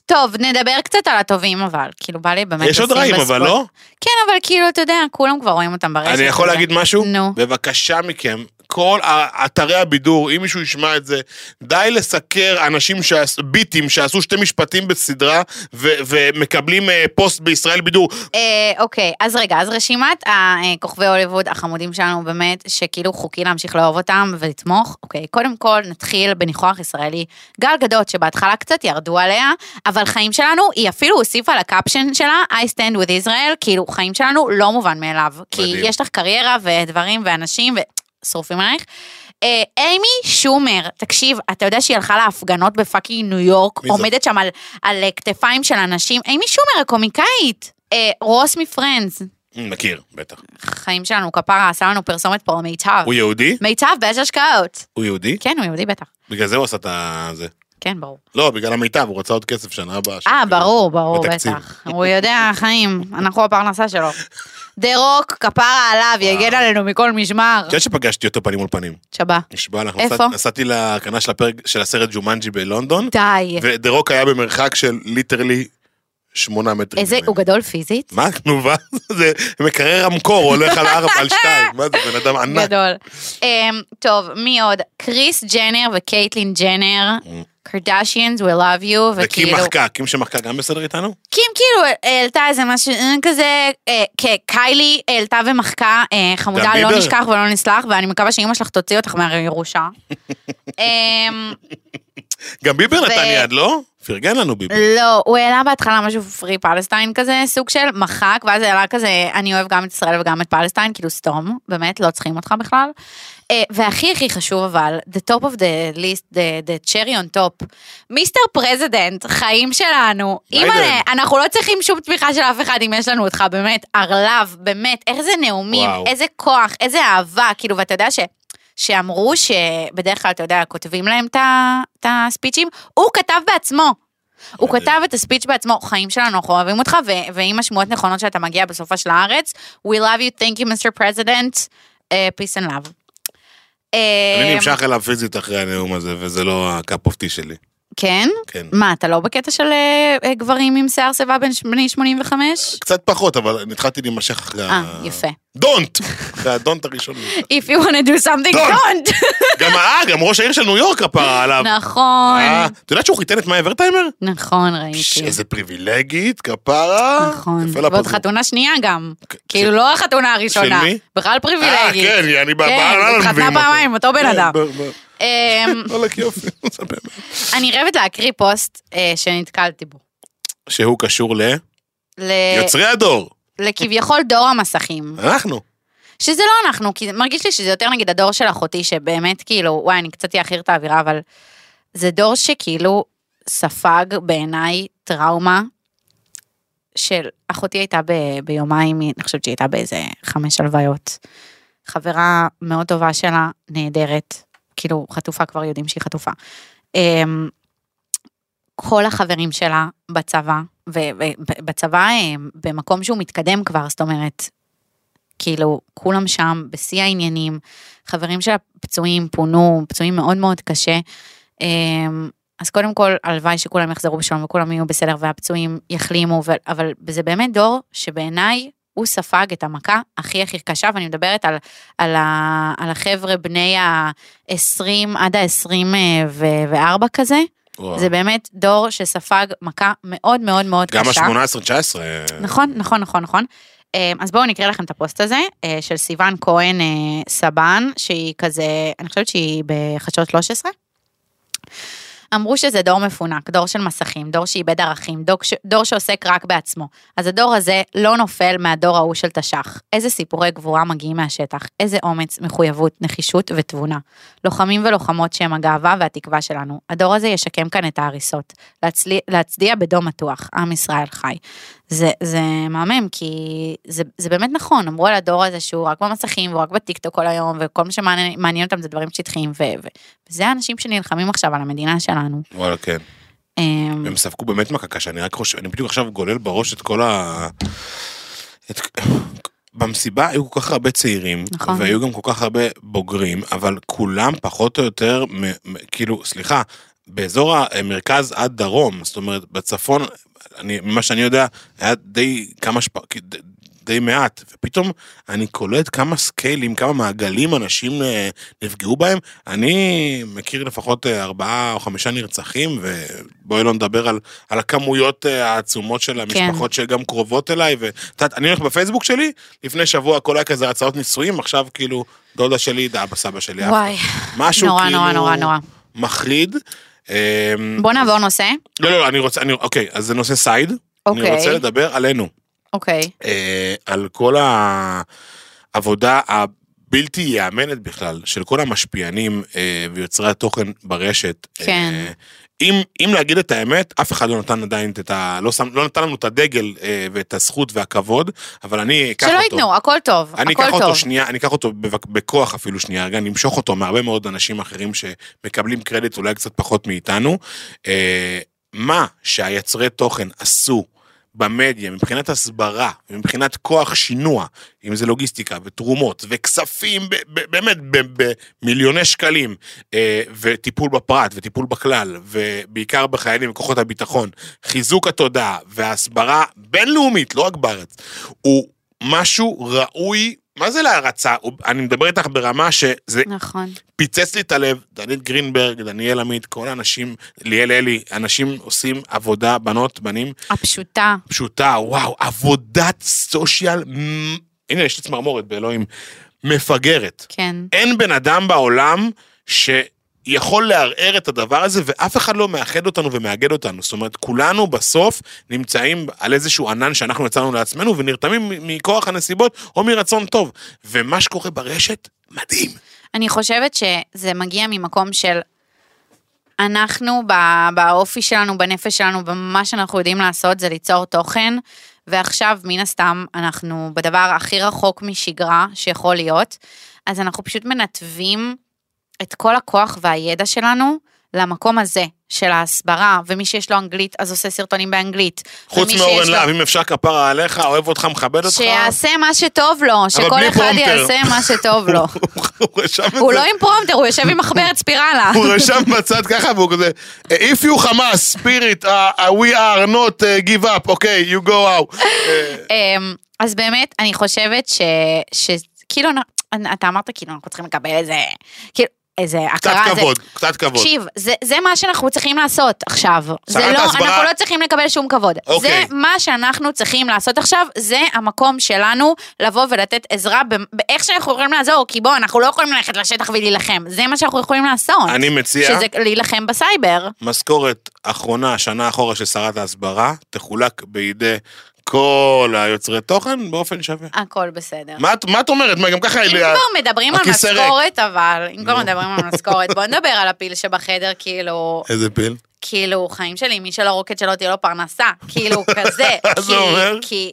טוב, נדבר קצת על הטובים, אבל, כאילו, בא לי באמת... יש עוד רעים, אבל לא? כן, אבל כאילו, אתה יודע, כולם כבר רואים אותם ברשת. אני יכול להגיד משהו? נו. בבקשה מכם, כל אתרי הבידור, אם מישהו ישמע את זה, די לסקר אנשים, ביטים שעשו 2 משפטים בסדרה, ומקבלים פוסט בישראל בידור. אוקיי, אז רגע, אז רשימת הכוכבי הוליווד החמודים שלנו באמת, שכאילו חוקי להמשיך לאהוב אותם ולתמוך. אוקיי, קודם כל נתחיל בניחוח ישראלי. גל גדות, שבהתחלה קצת ירדו עליה, אבל חיים שלנו, היא אפילו הוסיפה לקפשן שלה, I stand with Israel, כאילו חיים שלנו לא מובן מאליו. כי יש לך קריירה ודברים ואנשים ושורפים עלייך. אימי שומר, תקשיב, אתה יודע שהיא הלכה להפגנות בפאקינג ניו יורק, עומדת שם על כתפיים של אנשים. אימי שומר, הקומיקאית. רוס מפרנדס. מכיר, בטח. חיים שלנו, כפרה, עשה לנו פרסומת פה למיטב. הוא יהודי? מיטב, באש השקעות. הוא יהודי? כן, הוא יהודי בטח. בגלל זה הוא עשה את זה. כן, ברור. לא, בגלל המיטב, הוא רצה עוד כסף שנה הבאה. ברור, בטח. הוא יודע, חיים, אנחנו הפרנסה שלו. דה רוק, כפרה עליו, יגן עלינו מכל משמר. כן שפגשתי אותו פנים מול פנים. שבה. נשבע לך. איפה? נסעתי להקרנה של הסרט ג'ומנג'י בלונדון. די. ודה רוק היה במרחק של ליטרלי 8 מטרים. איזה, הוא גדול פיזית? מה, תנובה? זה מקרר המקור, הולך על 4 על 2. מה זה, בן אדם ענק. גדול. טוב, מי עוד? קריס ג'נר וקייטלין ג'נר. קרדשיאנס, we love you, וקים מחקה, קים שמחקה גם בסדר איתנו? קים כאילו העלתה איזה משהו כזה, קיילי העלתה ומחקה, חמודה, לא נשכח ולא נסלח, ואני מקווה שאמא שלך תוציא אותך מהירושה. גם ביבר נתן יד, לא? פרגן לנו ביבר. לא, הוא העלה בהתחלה משהו פרי פלסטיין כזה, סוג של מחק, ואז העלה כזה, אני אוהב גם את ישראל וגם את פלסטיין, כאילו סתום, באמת, לא צריכים אותך בכלל. והכי הכי חשוב אבל, the top of the list, the cherry on top, מיסטר פרזידנט, חיים שלנו, אנחנו לא צריכים שום תמיכה של אף אחד אם יש לנו אותך, באמת, ארלב, באמת, איזה נאומים, איזה כוח, איזה אהבה, כאילו, ואתה יודע שאמרו שבדרך כלל, אתה יודע, כותבים להם את הספיצ'ים, הוא כתב בעצמו. הוא כתב את הספיץ' בעצמו, חיים שלנו, אנחנו אוהבים אותך, ועם השמועות נכונות שאתה מגיע בסופה של הארץ, we love you, thank you, Mr. President, peace and love. אני נמשך אליו פיזית אחרי הנאום הזה, וזה לא הקאפ אוף טי שלי. כן? כן. מה, אתה לא בקטע של גברים עם שיער שיבה בני 85? קצת פחות, אבל נתחלתי להימשך אחרי יפה. דונט! אחרי הדונט הראשון. If you want to do something, don't! גם ראש העיר של ניו יורק הפרה עליו. נכון. אתה יודעת שהוא חיתן את מאי ורטהיימר? נכון, ראיתי. איזה פריבילגית, כפרה. נכון. ועוד חתונה שנייה גם. כאילו לא החתונה הראשונה. של מי? בכלל פריבילגית. כן, אני כן, התחתנה פעמיים, אותו בן אדם. וואלק יופי. אני חייבת להקריא פוסט שנתקלתי בו. שהוא קשור יוצרי הדור. לכביכול דור המסכים. אנחנו. שזה לא אנחנו, כי מרגיש לי שזה יותר נגיד הדור של אחותי, שבאמת כאילו, וואי, אני קצת יאחיר את האווירה, אבל זה דור שכאילו ספג בעיניי טראומה, של אחותי הייתה ביומיים, אני חושבת שהיא הייתה באיזה 5 הלוויות. חברה מאוד טובה שלה, נהדרת, כאילו חטופה, כבר יודעים שהיא חטופה. כל החברים שלה בצבא, ובצבא במקום שהוא מתקדם כבר, זאת אומרת, כאילו כולם שם בשיא העניינים, חברים של הפצועים פונו, פצועים מאוד מאוד קשה, אז קודם כל הלוואי שכולם יחזרו בשלום וכולם יהיו בסדר והפצועים יחלימו, אבל זה באמת דור שבעיניי הוא ספג את המכה הכי הכי קשה, ואני מדברת על החבר'ה בני ה-20 עד ה-24 כזה, זה באמת דור שספג מכה מאוד מאוד מאוד קשה. גם ה-18-19. נכון, נכון, נכון, נכון. אז בואו נקרא לכם את הפוסט הזה, של סיוון כהן סבן, שהיא כזה, אני חושבת שהיא בחדשות 13. אמרו שזה דור מפונק, דור של מסכים, דור שאיבד ערכים, דור שעוסק רק בעצמו. אז הדור הזה לא נופל מהדור ההוא של תש"ח. איזה סיפורי גבורה מגיעים מהשטח, איזה אומץ, מחויבות, נחישות ותבונה. לוחמים ולוחמות שהם הגאווה והתקווה שלנו. הדור הזה ישקם כאן את ההריסות. להצדיע בדום מתוח, עם ישראל חי. זה מהמם, כי זה באמת נכון, אמרו על הדור הזה שהוא רק במסכים, והוא רק בטיקטוק כל היום, וכל מה שמעניין אותם זה דברים שטחיים, וזה האנשים שנלחמים עכשיו על המדינה שלנו. וואלה, כן. הם ספקו באמת מכה קשה, אני בדיוק עכשיו גולל בראש את כל במסיבה היו כל כך הרבה צעירים, נכון. והיו גם כל כך הרבה בוגרים, אבל כולם פחות או יותר, כאילו, סליחה, באזור המרכז עד דרום, זאת אומרת, בצפון, ממה שאני יודע, היה די מעט, ופתאום אני קולט כמה סקיילים, כמה מעגלים אנשים נפגעו בהם, אני מכיר לפחות 4 או 5 נרצחים, ובואי לא נדבר על הכמויות העצומות של המשפחות שגם קרובות אליי, ואני הולך בפייסבוק שלי, לפני שבוע כל היה כזה הצעות נישואים, עכשיו כאילו דודה שלי, אבא סבא שלי, משהו כאילו מחריד. בוא נעבור נושא. לא, אוקיי, אז זה נושא סייד, אני רוצה לדבר עלינו. אוקיי. על כל העבודה הבלתי יאמנת בכלל, של כל המשפיענים ויוצרי התוכן ברשת. כן. אם להגיד את האמת, אף אחד לא נתן עדיין לא נתן לנו את הדגל ואת הזכות והכבוד, אבל אני אקח אותו. שלא ייתנו, הכל טוב, אני אקח אותו בכוח אפילו שנייה, רגע, אני אמשוך אותו מהרבה מאוד אנשים אחרים שמקבלים קרדיט אולי קצת פחות מאיתנו. מה שהיצרי תוכן עשו במדיה, מבחינת הסברה, מבחינת כוח שינוע, אם זה לוגיסטיקה ותרומות וכספים, באמת במיליוני שקלים, וטיפול בפרט וטיפול בכלל, ובעיקר בחיילים וכוחות הביטחון, חיזוק התודעה וההסברה בינלאומית, לא רק בארץ, הוא משהו ראוי, מה זה להרצה? אני מדבר איתך ברמה שזה נכון. פיצץ לי את הלב, דנית גרינברג, דניאל עמית, כל האנשים, ליאל אלי, אנשים עושים עבודה, בנות, בנים. הפשוטה. פשוטה, וואו, עבודת סושיאל, הנה יש לי צמרמורת באלוהים, מפגרת. כן. אין בן אדם בעולם שיכול לערער את הדבר הזה, ואף אחד לא מאחד אותנו ומאגד אותנו. זאת אומרת, כולנו בסוף נמצאים על איזשהו ענן שאנחנו יצרנו לעצמנו, ונרתמים מכוח הנסיבות או מרצון טוב. ומה שקורה ברשת, מדהים. אני חושבת שזה מגיע ממקום של אנחנו באופי שלנו, בנפש שלנו, במה שאנחנו יודעים לעשות זה ליצור תוכן, ועכשיו מן הסתם אנחנו בדבר הכי רחוק משגרה שיכול להיות, אז אנחנו פשוט מנתבים את כל הכוח והידע שלנו למקום הזה של ההסברה, ומי שיש לו אנגלית אז עושה סרטונים באנגלית. חוץ מאורן להב, אם אפשר כפרה עליך, אוהב אותך, מכבד אותך. שיעשה מה שטוב לו, שכל אחד יעשה מה שטוב לו. הוא לא עם פרומטר, הוא יושב עם מחברת ספירלה. הוא רשם בצד ככה, והוא כזה, If you Hamas, spirit, we are not give up, okay, you go out. אז באמת, אני חושבת שכאילו, אתה אמרת כאילו, אנחנו צריכים לקבל איזה הכרה. קצת כבוד. תקשיב, זה מה שאנחנו צריכים לעשות עכשיו. אנחנו לא צריכים לקבל שום כבוד. זה מה שאנחנו צריכים לעשות עכשיו, זה המקום שלנו לבוא ולתת עזרה באיך שאנחנו יכולים לעזור, כי בוא, אנחנו לא יכולים ללכת לשטח ולהילחם. זה מה שאנחנו יכולים לעשות. אני מציע שזה להילחם בסייבר. משכורת אחרונה, שנה אחורה של שרת ההסברה, תחולק בידי כל היוצרי תוכן באופן שווה. הכל בסדר. מה את אומרת? מה, גם ככה... אם כבר מדברים על משכורת, אבל, אם כבר מדברים על משכורת, בוא נדבר על הפיל שבחדר, כאילו... איזה פיל? כאילו, חיים שלי, מי שלא רוקד שלא תהיה לו פרנסה, כאילו, כזה. זה אומר? כי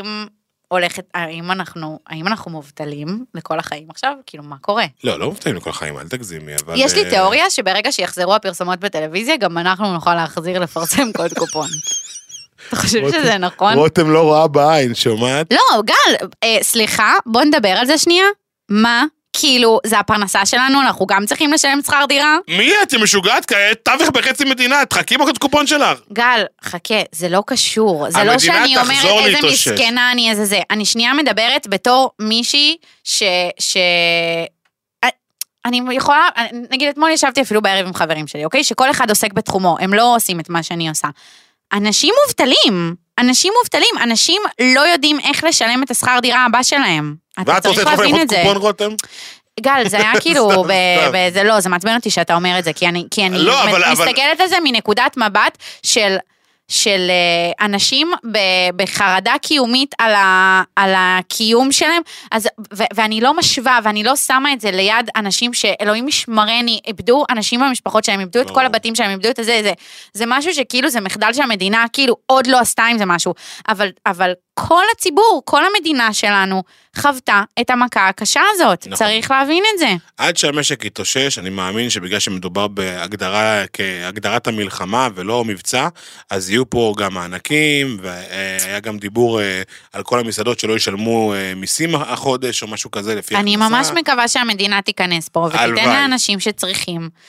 האם אנחנו מובטלים לכל החיים עכשיו? כאילו, מה קורה? לא מובטלים לכל החיים, אל תגזימי, אבל... יש לי תיאוריה שברגע שיחזרו הפרסומות בטלוויזיה, גם אנחנו נוכל להחזיר לפרסם קוד קופון. אתה חושב שזה נכון? רותם לא רואה בעין, שומעת? לא, גל, סליחה, בוא נדבר על זה שנייה. מה? כאילו, זה הפרנסה שלנו, אנחנו גם צריכים לשלם שכר דירה? מי את? היא משוגעת כעת? תווך בחצי מדינה, תחכי בקוד קופון שלך. גל, חכה, זה לא קשור. זה לא שאני אומרת איזה מסכנה אני איזה זה. אני שנייה מדברת בתור מישהי אני יכולה, נגיד אתמול ישבתי אפילו בערב עם חברים שלי, אוקיי? שכל אחד עוסק בתחומו, הם לא עושים את מה שאני עושה. אנשים מובטלים, אנשים לא יודעים איך לשלם את השכר דירה הבא שלהם. אתה צריך להבין את זה. קופון רותם? גל, זה היה כאילו, זה מעצבן אותי שאתה אומר את זה, כי אני מסתכלת על זה מנקודת מבט של אנשים בחרדה קיומית על הקיום שלהם, ואני לא משווה, ואני לא שמה את זה ליד אנשים שאלוהים משמרני, איבדו אנשים במשפחות שהם, איבדו את כל הבתים שהם, איבדו את זה משהו שכאילו זה מחדל שהמדינה כאילו עוד לא עשתה עם זה משהו, אבל כל הציבור, כל המדינה שלנו חוותה את המכה הקשה הזאת. נכון. צריך להבין את זה. עד שהמשק יתאושש, אני מאמין שבגלל שמדובר כהגדרת המלחמה ולא מבצע, אז יהיו פה גם מענקים, והיה גם דיבור על כל המסעדות שלא ישלמו מיסים החודש או משהו כזה לפי אני ממש מקווה שהמדינה תיכנס פה, ותיתן לאנשים שצריכים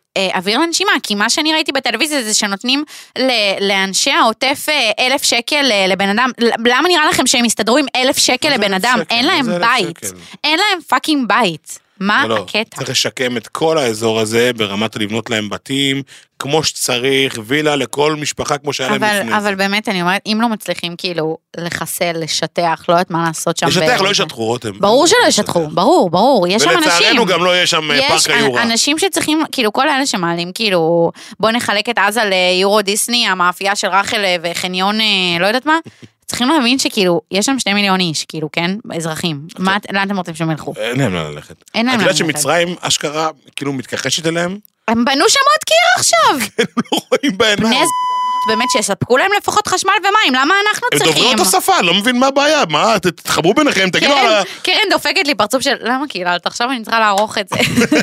אוויר לנשימה, כי מה שאני ראיתי בטלוויזיה זה שנותנים לאנשי העוטף 1,000 שקל לבן אדם, למה נראה לכם שהם יסתדרו עם 1,000 שקל לבן אדם? אין להם בית, אין להם פאקינג בית. מה הקטע? צריך לשקם את כל האזור הזה, ברמת לבנות להם בתים, כמו שצריך, וילה לכל משפחה כמו שהיה להם לפני זה. אבל באמת, אני אומרת, אם לא מצליחים כאילו לחסל, לשטח, לא יודעת מה לעשות שם. לשטח לא ישטחו, רותם. ברור שלא ישטחו, ברור, יש שם אנשים. ולצערנו גם לא יש שם פארק היורה. יש אנשים שצריכים, כאילו, כל האלה שמעלים, כאילו, בוא נחלק את עזה ליורו דיסני, המאפייה של רחל וחניון, לא יודעת מה. צריכים להבין שכאילו, יש שם 2 מיליון איש, כאילו, כן? אזרחים. לאן אתם רוצים שהם ילכו? אין להם לאן ללכת. אין להם את לאן יודעת ללכת. שמצרים, אשכרה, כאילו, מתכחשת אליהם? הם בנו שם עוד קיר עכשיו. הם לא רואים בעיניים. באמת שיספקו להם לפחות חשמל ומים, למה אנחנו הם צריכים? דוברי אותו שפה, לא מבין מה הבעיה, מה, תתחברו ביניכם, תגידו על ה... קרן דופקת לי פרצוף של, למה קהילה, עכשיו אני צריכה לערוך את זה.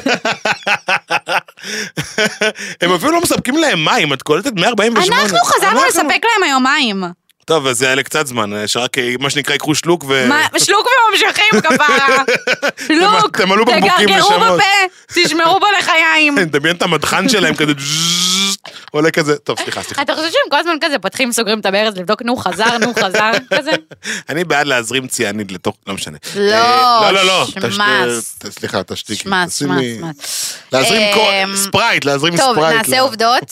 הם אפילו לא מספקים להם מים, את קולטת 148. אנחנו חזרנו לספק להם היום מים. טוב, אז זה היה לקצת זמן, שרק מה שנקרא יקחו שלוק ו... שלוק וממשיכים כפרה. שלוק, תמלאו בקבוקים תגרגרו לשמות. בפה, תשמרו בו לחיים. דמיין את המדחן שלהם כזה, עולה כזה, טוב, סליחה. אתה חושב שהם כל הזמן כזה פותחים, סוגרים את הברז, לבדוק נו חזר, כזה? אני בעד להזרים ציאניד לתוך, לא משנה. לא, שמאס. סליחה, תשתיקי. שמאס. להזרים ספרייט, להזרים טוב, ספרייט. נעשה עובדות.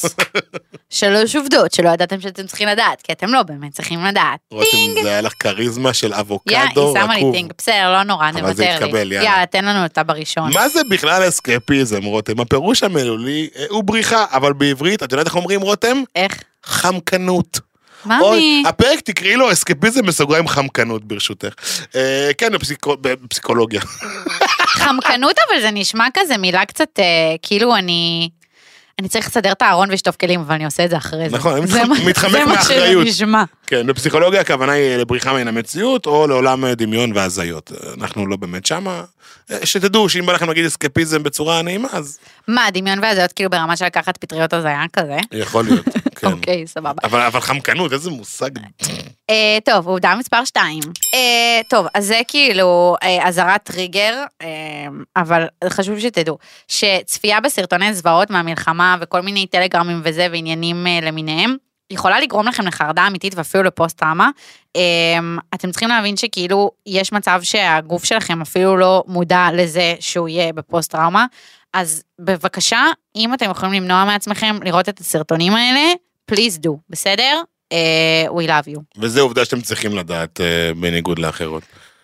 3 עובדות שלא ידעתם שאתם צריכים לדעת, כי אתם לא באמת צריכים לדעת. רותם, זה היה לך כריזמה של אבוקדו היא שמה לי טינג, בסדר, לא נורא, אבל זה נוותר יתקבל, לי. יאללה. יאללה, תן לנו אותה בראשון. מה זה בכלל אסקפיזם, רותם? הפירוש המילולי הוא בריחה, אבל בעברית, את יודעת איך אומרים, רותם? איך? חמקנות. ממי. הפרק תקראי לו אסקפיזם בסוגריים חמקנות ברשותך. כן, בפסיכולוגיה. חמקנות, אבל זה נשמע כזה מילה קצת, כאילו אני צריך לסדר את הארון ושטוף כלים, אבל אני עושה את זה אחרי זה. נכון, אני מתחמק מאחריות. זה מה שזה נשמע. כן, בפסיכולוגיה הכוונה היא לבריחה מן המציאות, או לעולם דמיון והזיות. אנחנו לא באמת שמה. שתדעו שאם בא לכם להגיד אסקפיזם בצורה נעימה, אז... מה, דמיון והזיות כאילו ברמה של לקחת פטריות הזיה כזה? יכול להיות, כן. אוקיי, סבבה. אבל חמקנות, איזה מושג. טוב, עובדה מספר 2. טוב, אז זה כאילו אזהרת טריגר, אבל חשוב שתדעו, שצפייה בסרטוני זוועות מהמלחמה וכל מיני טלגרמים וזה ועניינים למיניהם, יכולה לגרום לכם לחרדה אמיתית ואפילו לפוסט-טראומה. אתם צריכים להבין שכאילו יש מצב שהגוף שלכם אפילו לא מודע לזה שהוא יהיה בפוסט-טראומה, אז בבקשה, אם אתם יכולים למנוע מעצמכם לראות את הסרטונים האלה, please do, בסדר? We love you. וזה עובדה שאתם צריכים לדעת בניגוד לאחרות.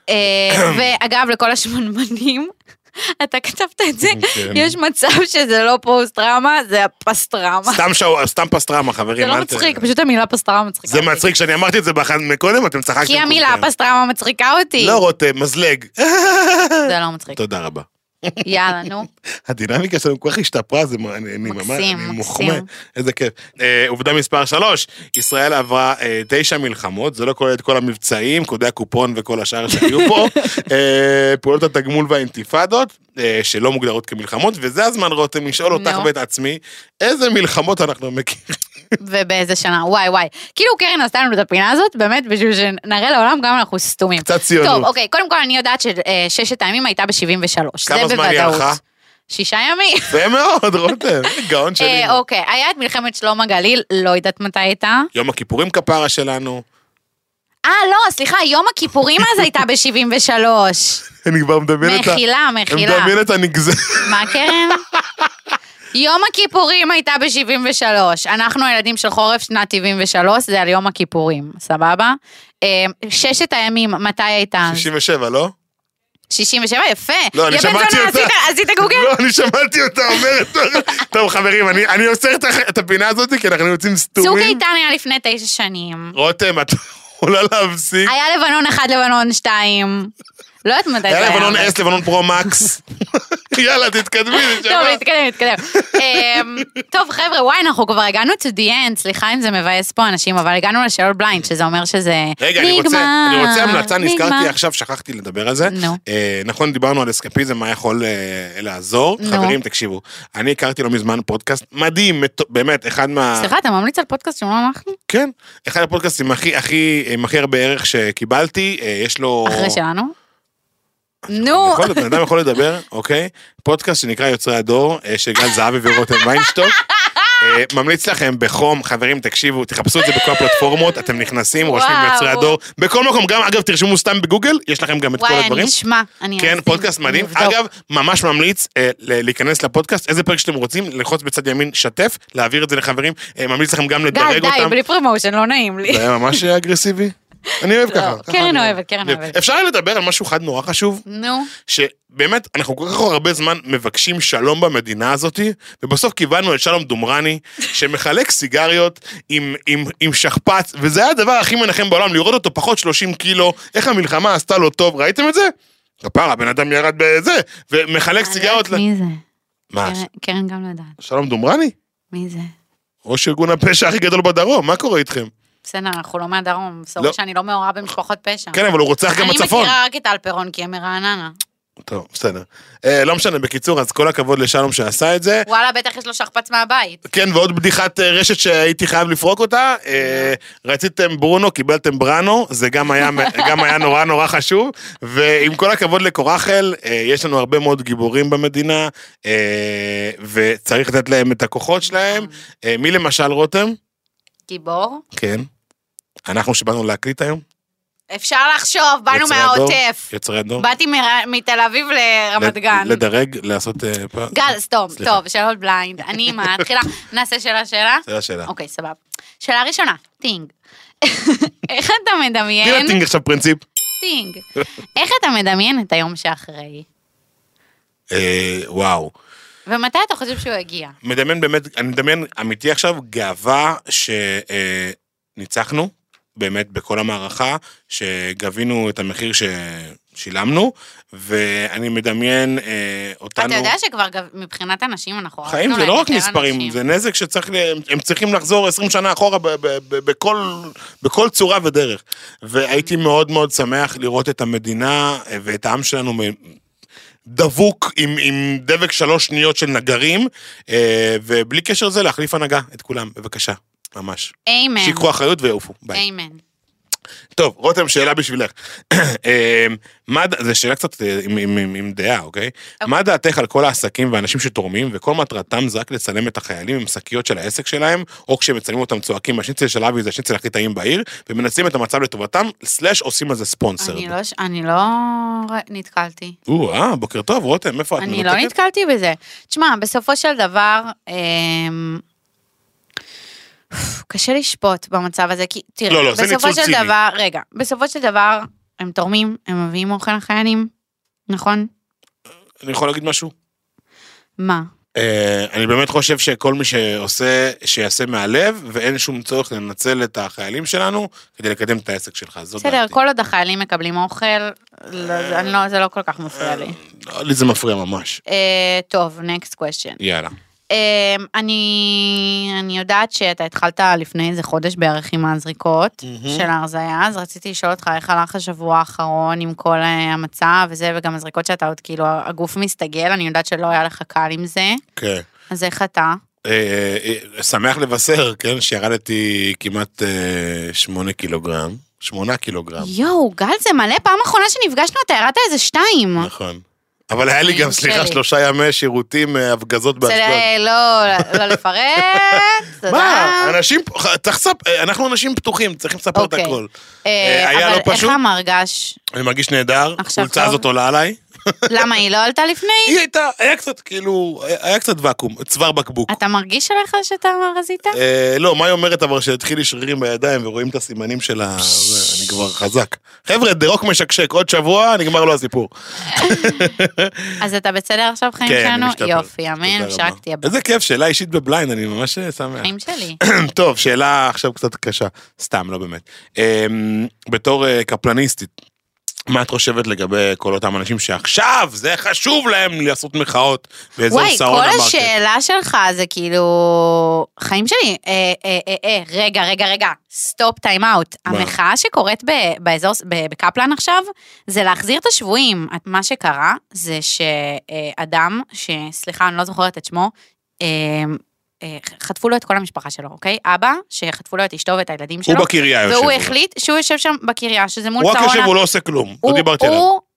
ואגב, לכל השמנמנים, אתה כתבת את זה, יש מצב שזה לא פוסט-טראומה, זה פסטרמה. סתם פסטרמה, חברים. זה לא מצחיק, פשוט המילה פסטרמה מצחיקה זה אותי. מצחיק, שאני אמרתי את זה מקודם, אתם צחקתם. כי המילה פסטרמה מצחיקה אותי. לא רותם, מזלג. זה לא מצחיק. תודה רבה. יאללה, נו. הדינמיקה שלנו כל כך השתפרה, זה מקסים. מוחמא, איזה כיף. עובדה מספר 3, ישראל עברה 9 מלחמות, זה לא כולל את כל המבצעים, קודי הקופון וכל השאר שהיו פה, פעולות התגמול והאינתיפאדות, שלא מוגדרות כמלחמות, וזה הזמן רותם לשאול אותך ואת עצמי, איזה מלחמות אנחנו מכירים. ובאיזה שנה, וואי. כאילו קרן עשתה לנו את הפינה הזאת, באמת, בשביל שנראה לעולם גם אנחנו סתומים. קצת ציונות. טוב, אוקיי, קודם כל אני יודעת שששת הימים הייתה ב-73. כמה זמן היא הלכה? 6 ימים. זה מאוד, רותם, גאון שלי. אוקיי, היה את מלחמת שלום הגליל, לא יודעת מתי הייתה. יום הכיפורים כפרה שלנו. לא, סליחה, יום הכיפורים אז הייתה ב-73. אני כבר מדמיין את מחילה. מדמיין את הנגזר. מה קרן? יום הכיפורים הייתה ב-73, אנחנו הילדים של חורף שנת 73, זה על יום הכיפורים, סבבה? 6 הימים, מתי הייתה? 67, לא? 67, יפה. לא, אני שמעתי אותה. עשית גוגל? לא, אני שמעתי אותה אומרת. טוב, חברים, אני עושה את הפינה הזאת, כי אנחנו יוצאים סתומים. צוק איתן היה לפני 9 שנים. רותם, את יכולה להפסיק. היה לבנון 1, לבנון 2. לא יודעת מתי זה היה. היה לבנון S, לבנון פרו-מקס. יאללה, תתקדמי. טוב, נתקדם. טוב, חבר'ה, וואי, אנחנו כבר הגענו to the end, סליחה אם זה מבאס פה אנשים, אבל הגענו לשאלות בליינד, שזה אומר שזה רגע, אני רוצה המלצה, נזכרתי עכשיו, שכחתי לדבר על זה. נכון, דיברנו על אסקפיזם, מה יכול לעזור. חברים, תקשיבו, אני הכרתי לא מזמן פודקאסט מדהים, באמת, אחד מה... סליחה, אתה ממליץ על פודקאסט שלא אנחנו? כן, אחד הפודקאסטים הכי הרבה ערך שקיבלתי, יש לו... אחרי שלנו? נו. בן אדם יכול לדבר, אוקיי? פודקאסט שנקרא יוצרי הדור, של גל זהבי ורותם ויינשטוק. ממליץ לכם בחום, חברים, תקשיבו, תחפשו את זה בכל הפלטפורמות, אתם נכנסים, רושמים יוצרי הדור, בכל מקום, גם אגב תרשמו סתם בגוגל, יש לכם גם את כל הדברים. וואי, אני אשמע, כן, פודקאסט מדהים. אגב, ממש ממליץ להיכנס לפודקאסט, איזה פרק שאתם רוצים, ללחוץ בצד ימין, שתף, להעביר את זה לחברים, ממליץ לכם גם לדרג אותם. די, בלי פרומושן, לא נעים לי. זה היה ממש אגרסיבי. אני אוהב ככה. קרן אוהבת. אפשר לדבר על משהו אחד נורא חשוב? נו. שבאמת, אנחנו כל כך הרבה זמן מבקשים שלום במדינה הזאת, ובסוף קיבלנו את שלום דומרני, שמחלק סיגריות עם שכפ"ץ, וזה היה הדבר הכי מנחם בעולם, לראות אותו פחות 30 קילו, איך המלחמה עשתה לו טוב, ראיתם את זה? הפער, הבן אדם ירד בזה, ומחלק סיגריות. מי זה? מה? קרן גם לא יודעת. שלום דומרני? מי זה? ראש ארגון הפשע הכי גדול בדרום, מה קורה איתכם? בסדר, אנחנו לא מהדרום, בסדר שאני לא מעורה במשפחות פשע. כן, אבל הוא רוצח גם בצפון. אני מכירה רק את אלפרון, כי הם מרעננה. טוב, בסדר. לא משנה, בקיצור, אז כל הכבוד לשלום שעשה את זה. וואלה, בטח יש לו שכפ"ץ מהבית. כן, ועוד בדיחת רשת שהייתי חייב לפרוק אותה. רציתם ברונו, קיבלתם בראנו, זה גם היה נורא נורא חשוב. ועם כל הכבוד לקורחל, יש לנו הרבה מאוד גיבורים במדינה, וצריך לתת להם את הכוחות שלהם. מי למשל רותם? גיבור. כן. אנחנו שבאנו להקליט היום. אפשר לחשוב, באנו מהעוטף. יוצרי הדור. באתי מתל אביב לרמת גן. לדרג, לעשות... גל, סטופ, טוב, שאלות בליינד. אני מתחילה, נעשה שאלה? שאלה. אוקיי, סבב. שאלה ראשונה, טינג. איך אתה מדמיין... תראה טינג עכשיו פרינציפ. טינג. איך אתה מדמיין את היום שאחרי? וואו. ומתי אתה חושב שהוא הגיע? מדמיין באמת, אני מדמיין אמיתי עכשיו, גאווה שניצחנו, באמת בכל המערכה, שגבינו את המחיר ששילמנו, ואני מדמיין אותנו... אתה יודע שכבר מבחינת אנשים אנחנו... חיים זה לא רק מספרים, זה נזק שצריך, הם צריכים לחזור 20 שנה אחורה בכל צורה ודרך. והייתי מאוד מאוד שמח לראות את המדינה ואת העם שלנו דבוק עם דבק 3 שניות של נגרים, ובלי קשר לזה להחליף הנהגה את כולם, בבקשה, ממש. איימן. שיקחו אחריות ויעופו, ביי. איימן. טוב, רותם, שאלה בשבילך. זו שאלה קצת עם דעה, אוקיי? מה דעתך על כל העסקים והאנשים שתורמים, וכל מטרתם זה רק לצלם את החיילים עם שקיות של העסק שלהם, או כשהם מצלמים אותם צועקים, השניצל של אבי זה השניצל הכי טעים בעיר, ומנסים את המצב לטובתם, סלש עושים על זה ספונסר. אני לא נתקלתי. בוקר טוב, רותם, איפה את? אני לא נתקלתי בזה. תשמע, בסופו של דבר... קשה לשפוט במצב הזה, כי תראה, בסופו של דבר, בסופו של דבר, הם תורמים, הם מביאים אוכל לחיילים, נכון? אני יכול להגיד משהו? מה? אני באמת חושב שכל מי שעושה, שיעשה מהלב, ואין שום צורך לנצל את החיילים שלנו, כדי לקדם את העסק שלך, זאת דעתי. בסדר, כל עוד החיילים מקבלים אוכל, זה לא כל כך מפריע לי. לי זה מפריע ממש. טוב, next question. יאללה. אני יודעת שאתה התחלת לפני איזה חודש בערך עם הזריקות של ההרזיה, אז רציתי לשאול אותך איך הלך השבוע האחרון עם כל המצב וזה, וגם הזריקות שאתה עוד כאילו, הגוף מסתגל, אני יודעת שלא היה לך קל עם זה. כן. אז איך אתה? שמח לבשר, כן, שירדתי כמעט 8 קילוגרם, 8 קילוגרם. יואו, גל, זה מלא, פעם אחרונה שנפגשנו, אתה ירדת איזה 2. נכון. אבל היה לי גם, סליחה, 3 ימי שירותים, הפגזות באשדוד. לא לפרט, תודה. מה, אנחנו אנשים פתוחים, צריכים לספר את הכל. היה לא פשוט. אבל איך המרגש? אני מרגיש נהדר, חולצה הזאת עולה עליי. למה, היא לא עלתה לפני? היא הייתה, היה קצת, כאילו, היה קצת ואקום, צוואר בקבוק. אתה מרגיש עליך שאתה רזית? לא, מה היא אומרת אבל שהתחיל לי שרירים בידיים ורואים את הסימנים של אני כבר חזק. חבר'ה, דרוק משקשק, עוד שבוע, נגמר לו הסיפור. אז אתה בסדר עכשיו חיים שלנו? יופי, אמן, שרק תהיה בה. איזה כיף, שאלה אישית בבליינד, אני ממש שמח. חיים שלי. טוב, שאלה עכשיו קצת קשה, סתם, לא באמת. בתור קפלניסטית, מה את חושבת לגבי כל אותם אנשים שעכשיו זה חשוב להם לעשות מחאות באזור סארון המרקט? כל השאלה שלך זה כאילו, חיים שלי, רגע, סטופ טיים אאוט. המחאה שקורית באזור, בקפלן עכשיו, זה להחזיר את השבויים. מה שקרה זה שאדם, סליחה, אני לא זוכרת את שמו, חטפו לו את כל המשפחה שלו, אוקיי? אבא, שחטפו לו את אשתו ואת הילדים שלו. הוא בקריה יושב. והוא החליט שהוא יושב שם בקריה, שזה מול סארון. הוא רק יושב, הוא לא עושה כלום. לא דיברתי עליו.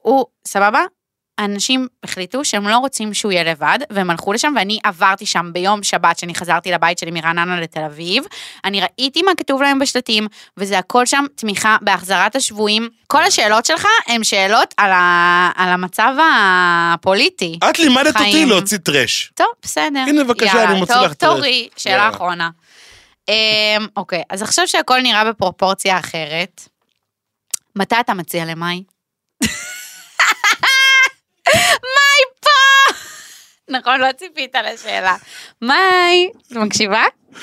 הוא, סבבה? אנשים החליטו שהם לא רוצים שהוא יהיה לבד, והם הלכו לשם, ואני עברתי שם ביום שבת, שאני חזרתי לבית שלי מרעננה לתל אביב, אני ראיתי מה כתוב להם בשלטים, וזה הכל שם תמיכה בהחזרת השבויים. כל השאלות שלך הן שאלות על המצב הפוליטי. את לימדת אותי להוציא טרש. טוב, בסדר. הנה, בבקשה, אני מוציא לך טרש. תורי, שאלה אחרונה. אוקיי, אז עכשיו שהכל נראה בפרופורציה אחרת, מתי אתה מציע למאי? מאי פה! נכון, לא ציפית על השאלה. מאי, את מקשיבה?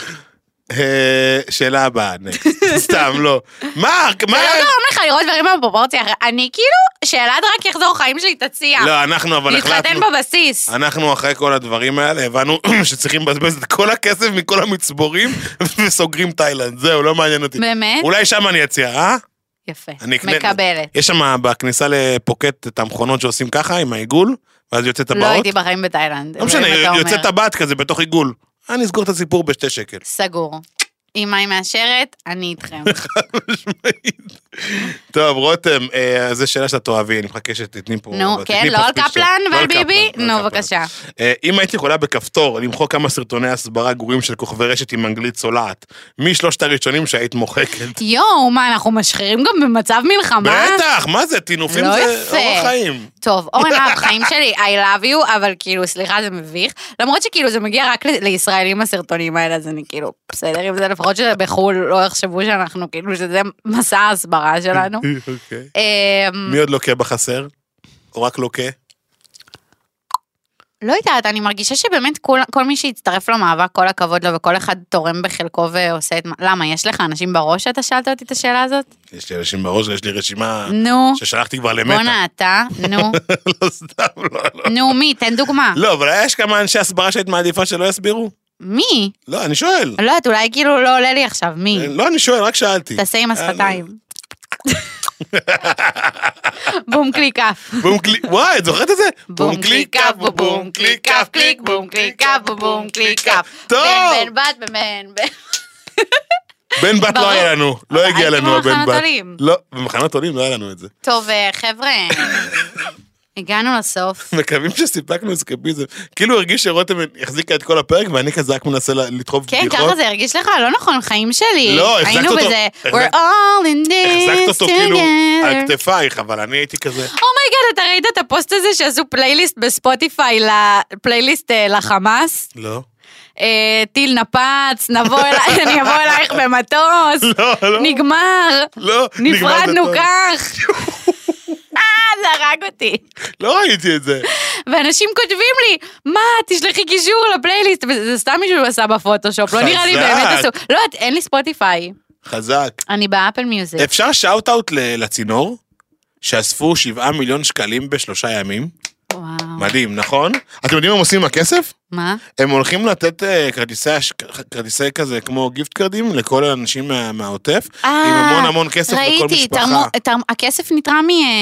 שאלה הבאה, סתם, לא. מה? זה לא גרום לך לראות דברים בפרופורציה אחרת. אני כאילו, שאלת רק יחזור חיים שלי תציע. לא, אנחנו אבל להתחתן בבסיס. אנחנו אחרי כל הדברים האלה, הבנו שצריכים לבזבז את כל הכסף מכל המצבורים, וסוגרים תאילנד. זהו, לא מעניין אותי. באמת? אולי שם אני אציע, אה? יפה, מקבלת. יש שם בכניסה לפוקט את המכונות שעושים ככה, עם העיגול, ואז יוצאת הבאות. לא הייתי בחיים בתאילנד. לא משנה, יוצאת הבת כזה בתוך עיגול. אני אסגור את הסיפור ב2 שקל. סגור. אם מאי מאשרת, אני איתכם. טוב, רותם, זו שאלה שאתה תאהבי, אני מחכה שתתני פה. נו, כן, לא על קפלן ועל ביבי? נו, בבקשה. אם הייתי יכולה בכפתור למחוק כמה סרטוני הסברה גרועים של כוכבי רשת עם אנגלית צולעת, משלושת הראשונים שהיית מוחקת. יואו, מה, אנחנו משחירים גם במצב מלחמה? בטח, מה זה? טינופים זה אורח חיים. טוב, אורן, החיים שלי, I love you, אבל כאילו, סליחה, זה מביך. למרות שכאילו זה מגיע רק לישראלים הסרטונים האלה, אז אני כאילו, בסדר, אם זה לפחות שזה בחול, לא יחשבו שאנחנו כאילו, שזה מסע ההסברה שלנו. מי עוד לוקה בחסר? או רק לוקה? לא יודעת, אני מרגישה שבאמת כל מי שיצטרף למאבק, כל הכבוד לו, וכל אחד תורם בחלקו ועושה את... למה, יש לך אנשים בראש שאתה שאלת אותי את השאלה הזאת? יש לי אנשים בראש, יש לי רשימה ששלחתי כבר למטה. בונה אתה, נו. לא סתם, לא. נו, מי? תן דוגמה. לא, אבל יש כמה אנשי הסברה שהיית מעדיפה שלא יסבירו? מי? לא, אני שואל. לא, את אולי כאילו לא עולה לי עכשיו, מי? לא, אני שואל, רק שאלתי. תעשה עם השפתיים. בום קליק אף. וואי, את זוכרת את זה? בום קליק אף, בום קליק אף, קליק, בום קליק אף, בום קליק אף. טוב. בן בת, בן. בן בת לא היה לנו, לא הגיע לנו הבן בת. הייתי במחנות עולים. לא, במחנות עולים לא היה לנו את זה. טוב, חבר'ה, הגענו לסוף. מקווים שסיפקנו אסקפיזם. כאילו הרגיש שרותם החזיקה את כל הפרק, ואני כזה רק מנסה לדחוף כן, בדיחות. ככה זה הרגיש לך, לא נכון, חיים שלי. לא, החזקת אותו. היינו בזה, we're all in החזקת this אותו כאילו על together. כתפייך, אבל אני הייתי כזה. אומייגד, אתה ראית את הפוסט הזה שעשו פלייליסט בספוטיפיי, פלייליסט לחמאס? לא. טיל נפץ, אני אבוא אלייך במטוס, לא. נגמר, לא. נפרדנו כך. זה הרג אותי. לא ראיתי את זה. ואנשים כותבים לי, מה, תשלחי קישור לפלייליסט, וזה סתם מישהו עשה בפוטושופ, לא נראה לי באמת עשו. לא, אין לי ספוטיפיי. חזק. אני באפל מיוזיק. אפשר שאוט-אוט לצינור, שאספו 7 מיליון שקלים ב3 ימים? וואו. מדהים, נכון? אתם יודעים מה הם עושים עם הכסף? מה? הם הולכים לתת כרטיסי כזה, כמו גיפט קרדים, לכל האנשים מהעוטף, עם המון כסף לכל משפחה. ראיתי, הכסף נתרם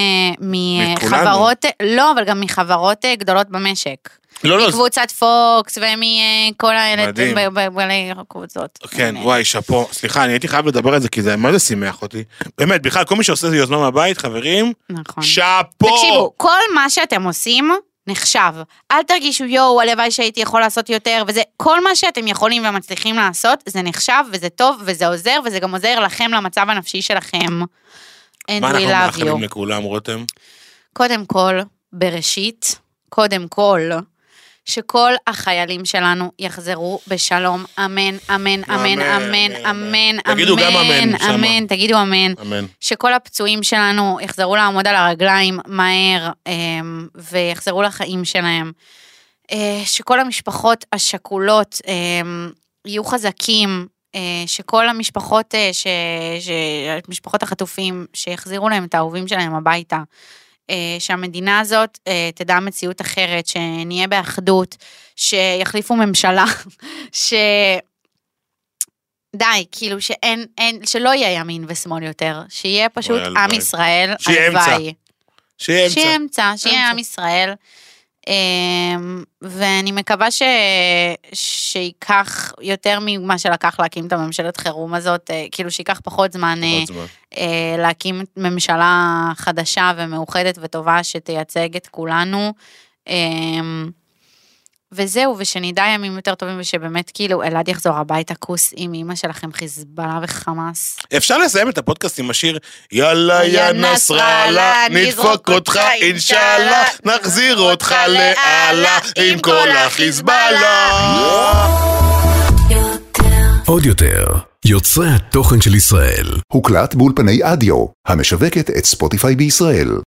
מחברות, לא, אבל גם מחברות גדולות במשק. לא. מקבוצת פוקס ומכל האלה, מדהים. בעלי קבוצות. כן, וואי, שפו. סליחה, אני הייתי חייב לדבר על זה, כי זה, מה זה שימח אותי? באמת, בכלל, כל מי שעושה את זה יוזמה מהבית, חברים, נכון. שפו! תקשיבו, כל מה שאתם עושים נחשב. אל תרגישו, יואו, הלוואי שהייתי יכול לעשות יותר, וזה, כל מה שאתם יכולים ומצליחים לעשות, זה נחשב, וזה טוב, וזה עוזר, וזה גם עוזר לכם למצב הנפשי שלכם. מה אנחנו מאחלים לכולם, רותם? קודם כל, בראשית, קודם כל, שכל החיילים שלנו יחזרו בשלום, אמן, אמן, אמן, אמן, אמן, תגידו גם אמן, אמן, תגידו אמן, אמן. שכל הפצועים שלנו יחזרו לעמוד על הרגליים מהר, ויחזרו לחיים שלהם, שכל המשפחות השכולות יהיו חזקים, שכל המשפחות, משפחות החטופים, שיחזירו להם את האהובים שלהם הביתה, שהמדינה הזאת תדע מציאות אחרת, שנהיה באחדות, שיחליפו ממשלה, די, כאילו שלא יהיה ימין ושמאל יותר, שיהיה פשוט עם ישראל, הלוואי. שיהיה אמצע. שיהיה עם ישראל, ואני מקווה שיקח יותר ממה שלקח להקים את הממשלת חירום הזאת, כאילו שיקח פחות זמן להקים ממשלה חדשה ומאוחדת וטובה שתייצג את כולנו, וזהו, ושנדע ימים יותר טובים, ושבאמת כאילו אלעד יחזור הביתה כוס עם אמא שלכם חיזבאללה וחמאס. אפשר לסיים את הפודקאסט עם השיר יאללה יא נסראללה, נדפוק אותך אינשאללה, נחזיר אותך לאללה עם כל החיזבאללה. עוד יותר, יוצרי התוכן של ישראל. הוקלט באולפני אדיו, המשווקת את ספוטיפיי בישראל.